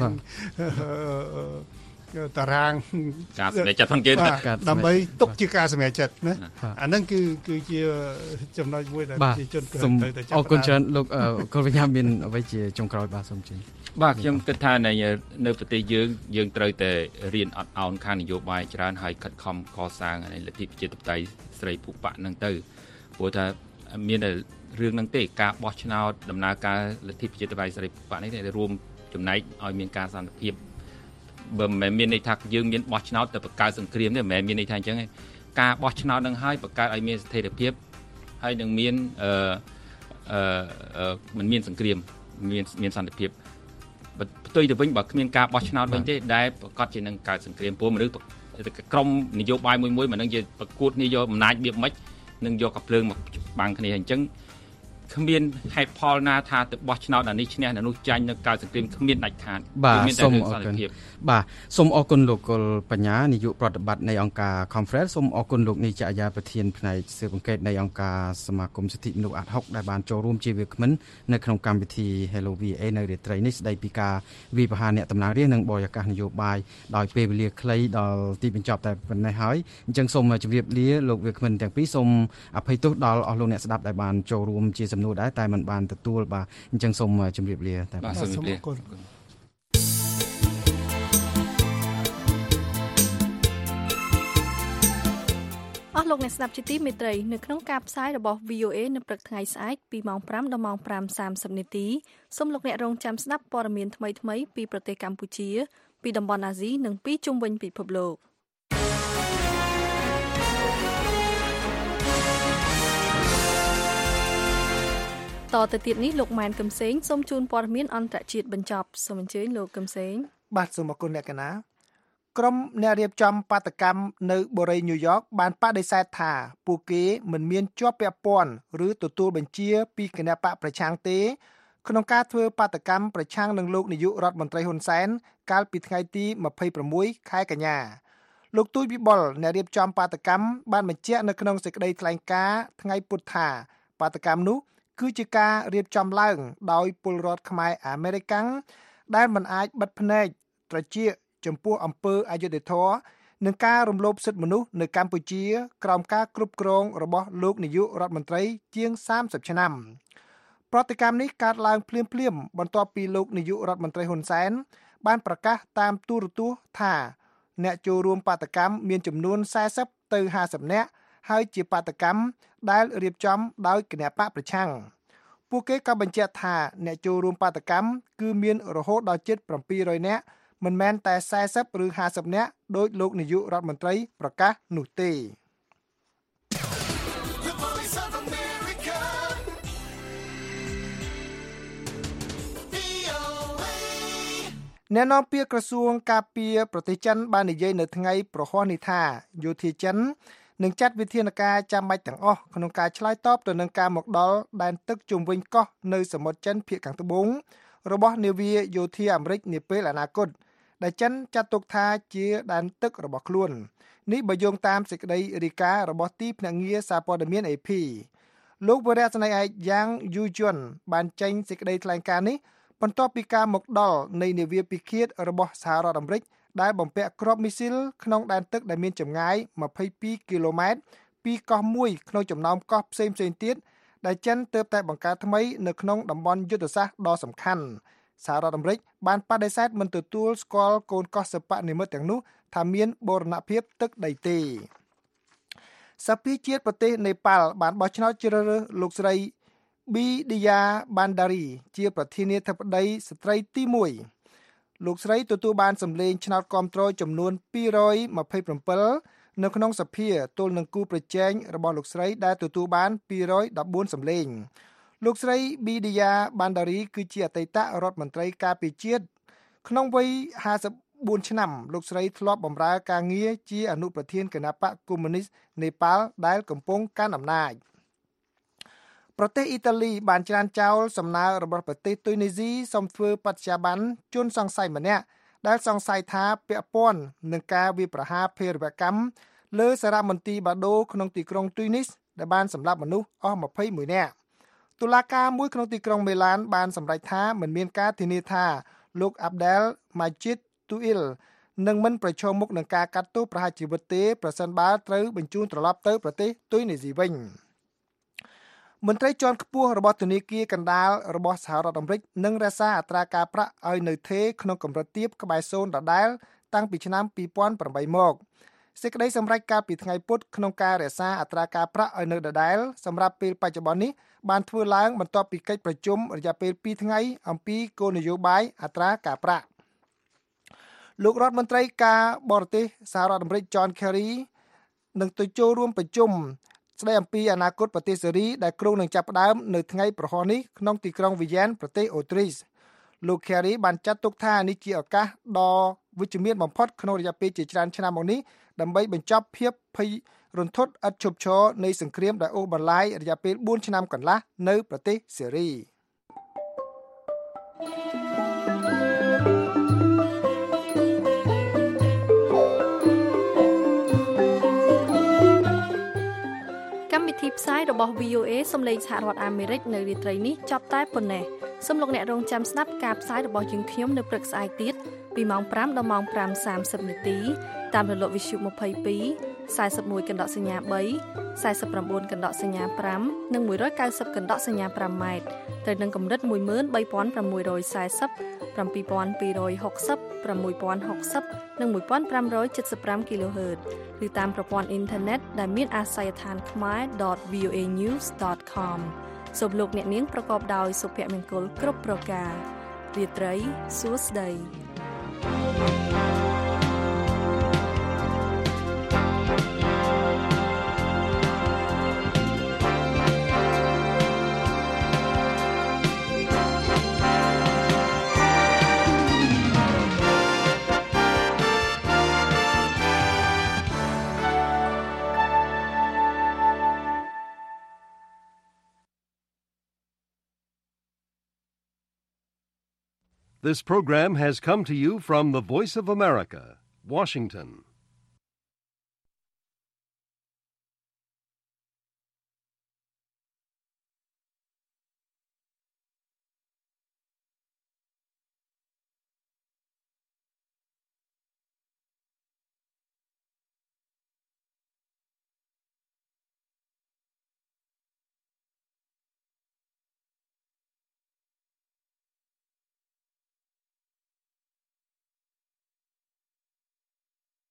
[SPEAKER 9] តារាង
[SPEAKER 10] ការសម្រេចចិត្តផងគេ
[SPEAKER 9] ដើម្បីទុកជាការសម្រេចចិត្តណាអាហ្នឹងគឺគឺជាចំណុចមួយដែលប្រជាជនគិតទៅតែចាប់
[SPEAKER 8] អរគុណច្រើនលោកកុលវិញ្ញាមានអ្វីជាចុងក្រោយបាទសូមជឿ
[SPEAKER 10] បាទខ្ញុំគិតថានៅនៅប្រទេសយើងយើងត្រូវតែរៀនអត់ឱនខាងនយោបាយច្រើនហើយខិតខំកសាងលទ្ធិប្រជាធិបតេយ្យស្រីភូបៈហ្នឹងទៅព្រោះថាមានរឿងហ្នឹងទេការបោះឆ្នោតដំណើរការលទ្ធិប្រជាធិបតេយ្យស្រីភូបៈនេះតែរួមចំណែកឲ្យមានការសន្តិភាពបើមិនមានន័យថាយើងមានបោះឆ្នោតទៅបង្កើតសង្គ្រាមទេមិនមែនមានន័យថាអញ្ចឹងទេការបោះឆ្នោតនឹងហើយបង្កើតឲ្យមានស្ថិរភាពហើយនឹងមានអឺអឺមិនមានសង្គ្រាមមានមានសន្តិភាពផ្ទុយទៅវិញបើគ្មានការបោះឆ្នោតវិញទេដែលប្រកាសជានឹងកើតសង្គ្រាមព្រោះមនុស្សក្រុមនយោបាយមួយមួយមិននឹងជាប្រកួតគ្នាយកអំណាចវាមិននឹងយកកាភ្លើងមកបាំងគ្នាអញ្ចឹងគ្មានហេតុផលណាថាទៅបោះឆ្នោតអានេះឈ្នះអានោះចាញ់នៅកើតសង្គ្រាមគ្មានដាច់ខាត
[SPEAKER 8] មានតែរឿងសន្តិភាពបាទសូមអរគុណលោកកុលបញ្ញានាយកប្រតិបត្តិនៃអង្គការ Conference សូមអរគុណលោកនីចអាយ៉ាប្រធានផ្នែកស៊ើបអង្កេតនៃអង្គការសមាគមសិទ្ធិមនុស្សអាត់ហុកដែលបានចូលរួមជាវាគ្មិននៅក្នុងកម្មវិធី Hello វី เอ នៅរាត្រីនេះស្ដីពីការវិភាគអ្នកតំណាងរាស្ត្រនិងបរិយាកាសនយោបាយដោយពេលវេលាខ្លីដល់ទីបញ្ចប់តែប៉ុណ្ណេះហើយអញ្ចឹងសូមជម្រាបលាលោកវាគ្មិនទាំងពីរសូមអភ័យទោសដល់អស់លោកអ្នកស្ដាប់ដែលបានចូលរួមជាសំណួរដែរតែមិនបានទទួលបាទអញ្ចឹងសូមជម្រាបលា
[SPEAKER 10] តែបាទសូមជម្រាបលា
[SPEAKER 3] អស់លោកអ្នកស្ដាប់ជាទីមេត្រីនៅក្នុងការផ្សាយរបស់ វី អូ เอ នៅព្រឹកថ្ងៃស្អែកពីម៉ោងប្រាំដល់ម៉ោងប្រាំសាមសិបនាទីសូមលោកអ្នករងចាំស្ដាប់ព័ត៌មានថ្មីៗពីប្រទេសកម្ពុជាពីតំបន់អាស៊ីនិងពីជុំវិញពិភពលោកតទៅទៀតនេះលោកម៉ែនកឹមសេងសូមជូនព័ត៌មានអន្តរជាតិបញ្ចប់សូមអញ្ជើញលោកកឹមសេង
[SPEAKER 4] បាទសូមអរគុណអ្នកកណាក្រុមអ្នករៀបចំបាតកម្មនៅបូរីញូវយ៉កបានបដិសេធថាពួកគេមិនមានជាប់ពាក់ព័ន្ធឬទទួលបញ្ជាពីគណបកប្រឆាំងទេក្នុងការធ្វើបាតកម្មប្រឆាំងនឹងលោកនាយករដ្ឋមន្ត្រីហ៊ុនសែនកាលពីថ្ងៃទីម្ភៃប្រាំមួយខែកញ្ញាលោកទូចវិបុលអ្នករៀបចំបាតកម្មបានបញ្ជាក់នៅក្នុងសេចក្តីថ្លែងការណ៍ថ្ងៃពុធថាបាតកម្មនោះគឺជាការរៀបចំឡើងដោយពលរដ្ឋខ្មែរអាមេរិកាំងដែលមិនអាចបិទភ្នែកត្រចៀកចំពោះអំពើអយុត្តិធម៌និងការរំលោភសិទ្ធិមនុស្សនៅកម្ពុជាក្រោមការគ្រប់គ្រងរបស់លោកនាយករដ្ឋមន្ត្រីជាងសាមសិបឆ្នាំប្រតិកម្មនេះកើតឡើងភ្លាមៗបន្ទាប់ពីលោកនាយករដ្ឋមន្ត្រីហ៊ុនសែនបានប្រកាសតាមទូរទស្សន៍ថាអ្នកចូលរួមបាតកម្មមានចំនួនសែសិបទៅហាសិបនាក់ហើយជាបាតកម្មដែលរៀបចំដោយគណបកប្រឆាំងពួកគេក៏បញ្ជាក់ថាអ្នកចូលរួមបាតកម្មគឺមានរហូតដល់ជិតប្រាំពីររយនាក់មិនមែនតែសែសិបឬហាសិបនាក់ដោយលោកនាយករដ្ឋមន្ត្រីប្រកាសនោះទេអ្នកនាំពាក្យក្រសួងការពារប្រទេសចិនបាននិយាយនៅថ្ងៃប្រហ័សនេះថាយោធាចិននឹងចាត់វិធានការចាំបាច់ទាំងអស់ក្នុងការឆ្លើយតបទៅនឹងការមកដល់ដែនទឹកជុំវិញកោះនៅសមុទ្រចិនភាគខាងត្បូងរបស់នាវាយោធាអាមេរិកនាពេលអនាគតដែលចិនចាត់ទុកថាជាដែនទឹករបស់ខ្លួននេះបើយោងតាមសេចក្តីរាយការណ៍របស់ទីភ្នាក់ងារសារព័ត៌មាន เอ พี លោកវរៈស្នេហ៍ឯកយ៉ាងយូជុនបានចេញសេចក្តីថ្លែងការណ៍នេះបន្ទាប់ពីការមកដល់នៃនាវាពិឃាតរបស់សហរដ្ឋអាមេរិកដែលបំពាក់គ្រាប់មីស៊ីលក្នុងដែនទឹកដែលមានចម្ងាយម្ភៃពីរគីឡូម៉ែត្រពីកោះមួយក្នុងចំណោមកោះផ្សេងៗទៀតដែលចិនទើបតែបង្កើតថ្មីនៅក្នុងតំបន់យុទ្ធសាស្ត្រដ៏សំខាន់សហរដ្ឋអាមេរិកបានបដិសេធមិនទទួលស្គាល់កូនកោះសិប្បនិមិត្តទាំងនោះថាមានបូរណភាពទឹកដីទេសភាជាតិប្រទេសនេប៉ាល់បានបោះឆ្នោតជ្រើសរើសលោកស្រី Bidya Bandari ជាប្រធានាធិបតីស្ត្រីទីមួយលោកស្រីទទួលបានសម្លេងឆ្នោតគាំទ្រចំនួនពីររយម្ភៃប្រាំនៅក្នុងសភាទល់នឹងគូប្រជែងរបស់លោកស្រីដែលទទួលបានពីររយដប់បួនសម្លេងលោកស្រី Bidya Bandari គឺជាអតីតរដ្ឋមន្ត្រីការពារជាតិក្នុងវ័យហាសិបបួនឆ្នាំលោកស្រីធ្លាប់បម្រើការងារជាអនុប្រធានគណបក្សកុម្មុយនីសនេប៉ាល់ដែលកំពុងកាន់អំណាចប្រទេសអ៊ីតាលីបានច្រានចោលសំណើរបស់ប្រទេសទុយនីស៊ីសូមធ្វើបដិញ្ញាប័ណ្ណជនសង្ស័យម្នាក់ដែលសង្ស័យថាពាក់ព័ន្ធនឹងការវាយប្រហារភេរវកម្មលើសារមន្ទីរបាដូក្នុងទីក្រុងទុយនីសដែលបានសម្លាប់មនុស្សអស់ម្ភៃមួយនាក់តុលាការមួយក្នុងទីក្រុងមេឡានបានសម្រេចថាមិនមានការធានាថាលោកអាប់ដែលម៉ាជីតទូអ៊ីលនឹងមិនប្រឈមមុខនឹងការកាត់ទោសប្រហារជីវិតទេប្រសិនបើត្រូវបញ្ជូនត្រឡប់ទៅប្រទេសទុយនីស៊ីវិញមន្ត្រីជាន់ខ្ពស់របស់ធនាគារកណ្ដាលរបស់សហរដ្ឋអាមេរិកនឹងរក្សាអត្រាការប្រាក់ឲ្យនៅថេរក្នុងកម្រិតទាបក្បែរសូន្យដដែលតាំងពីឆ្នាំពីរពាន់ប្រាំបីមកសេចក្តីសម្រេចកាលពីថ្ងៃពុធក្នុងការរក្សាអត្រាការប្រាក់ឲ្យនៅដដែលសម្រាប់ពេលបច្ចុប្បន្ននេះបានធ្វើឡើងបន្ទាប់ពីកិច្ចប្រជុំរយៈពេលពីរថ្ងៃអំពីគោលនយោបាយអត្រាការប្រាក់លោករដ្ឋមន្ត្រីការបរទេសសហរដ្ឋអាមេរិក John Kerry នឹងទៅចូលរួមប្រជុំស្ដីអំពីអនាគតប្រទេសសេរីដែលគ្រោងនឹងចាប់ផ្ដើមនៅថ្ងៃប្រហ័សនេះក្នុងទីក្រុងវីយ៉ែនប្រទេសអូទ្រីសលោក Kerry បានចាត់ទុកថានេះជាឱកាសដ៏វិជ្ជមានបំផុតក្នុងរយៈពេលជាច្រើនឆ្នាំមកនេះដើម្បីបញ្ចប់ភាពភ័យរន្ធត់ឥតឈប់ឈរនៃសង្គ្រាមដែលអូសបន្លាយរយៈពេលបួនឆ្នាំកន្លះនៅប្រទេសសេរី
[SPEAKER 3] កម្មវិធីផ្សាយរបស់ វី អូ เอ សំឡេងសហរដ្ឋអាមេរិកនៅរាត្រីនេះចប់តែប៉ុណ្ណេះសូមលោកអ្នករងចាំស្ដាប់ការផ្សាយរបស់យើងខ្ញុំនៅព្រឹកស្អែកទៀតពីម៉ោងប្រាំដល់ម៉ោងប្រាំសាមសិបនាទីតាមរលកវិទ្យុម្ភៃពីរ ខ្សែសិបមួយកណ្ដកសញ្ញាបី ខ្សែសិបប្រាំបួនកណ្ដកសញ្ញាប្រាំនិងមួយរយកៅសិបកណ្ដកសញ្ញាប្រាំម៉ែត្រត្រូវនឹងកម្រិតមួយម៉ឺនបីពាន់ប្រាំមួយរយសែសិប ប្រាំពីរពាន់ពីររយហុកសិប ប្រាំមួយពាន់ហុកសិបនិងមួយពាន់ប្រាំរយседសិបប្រាំ គីឡូហឺត ឬតាមប្រព័ន្ធអ៊ីនធឺណិតដែលមានអាសយដ្ឋាន ខ្មែរ ដត វី អូ เอ ញូស ដត ខម សូមលោកអ្នកនាងប្រកបដោយសុភមង្គលគ្រប់ប្រការរាត្រីសួស្តី
[SPEAKER 1] This program has come to you from the Voice of America, Washington.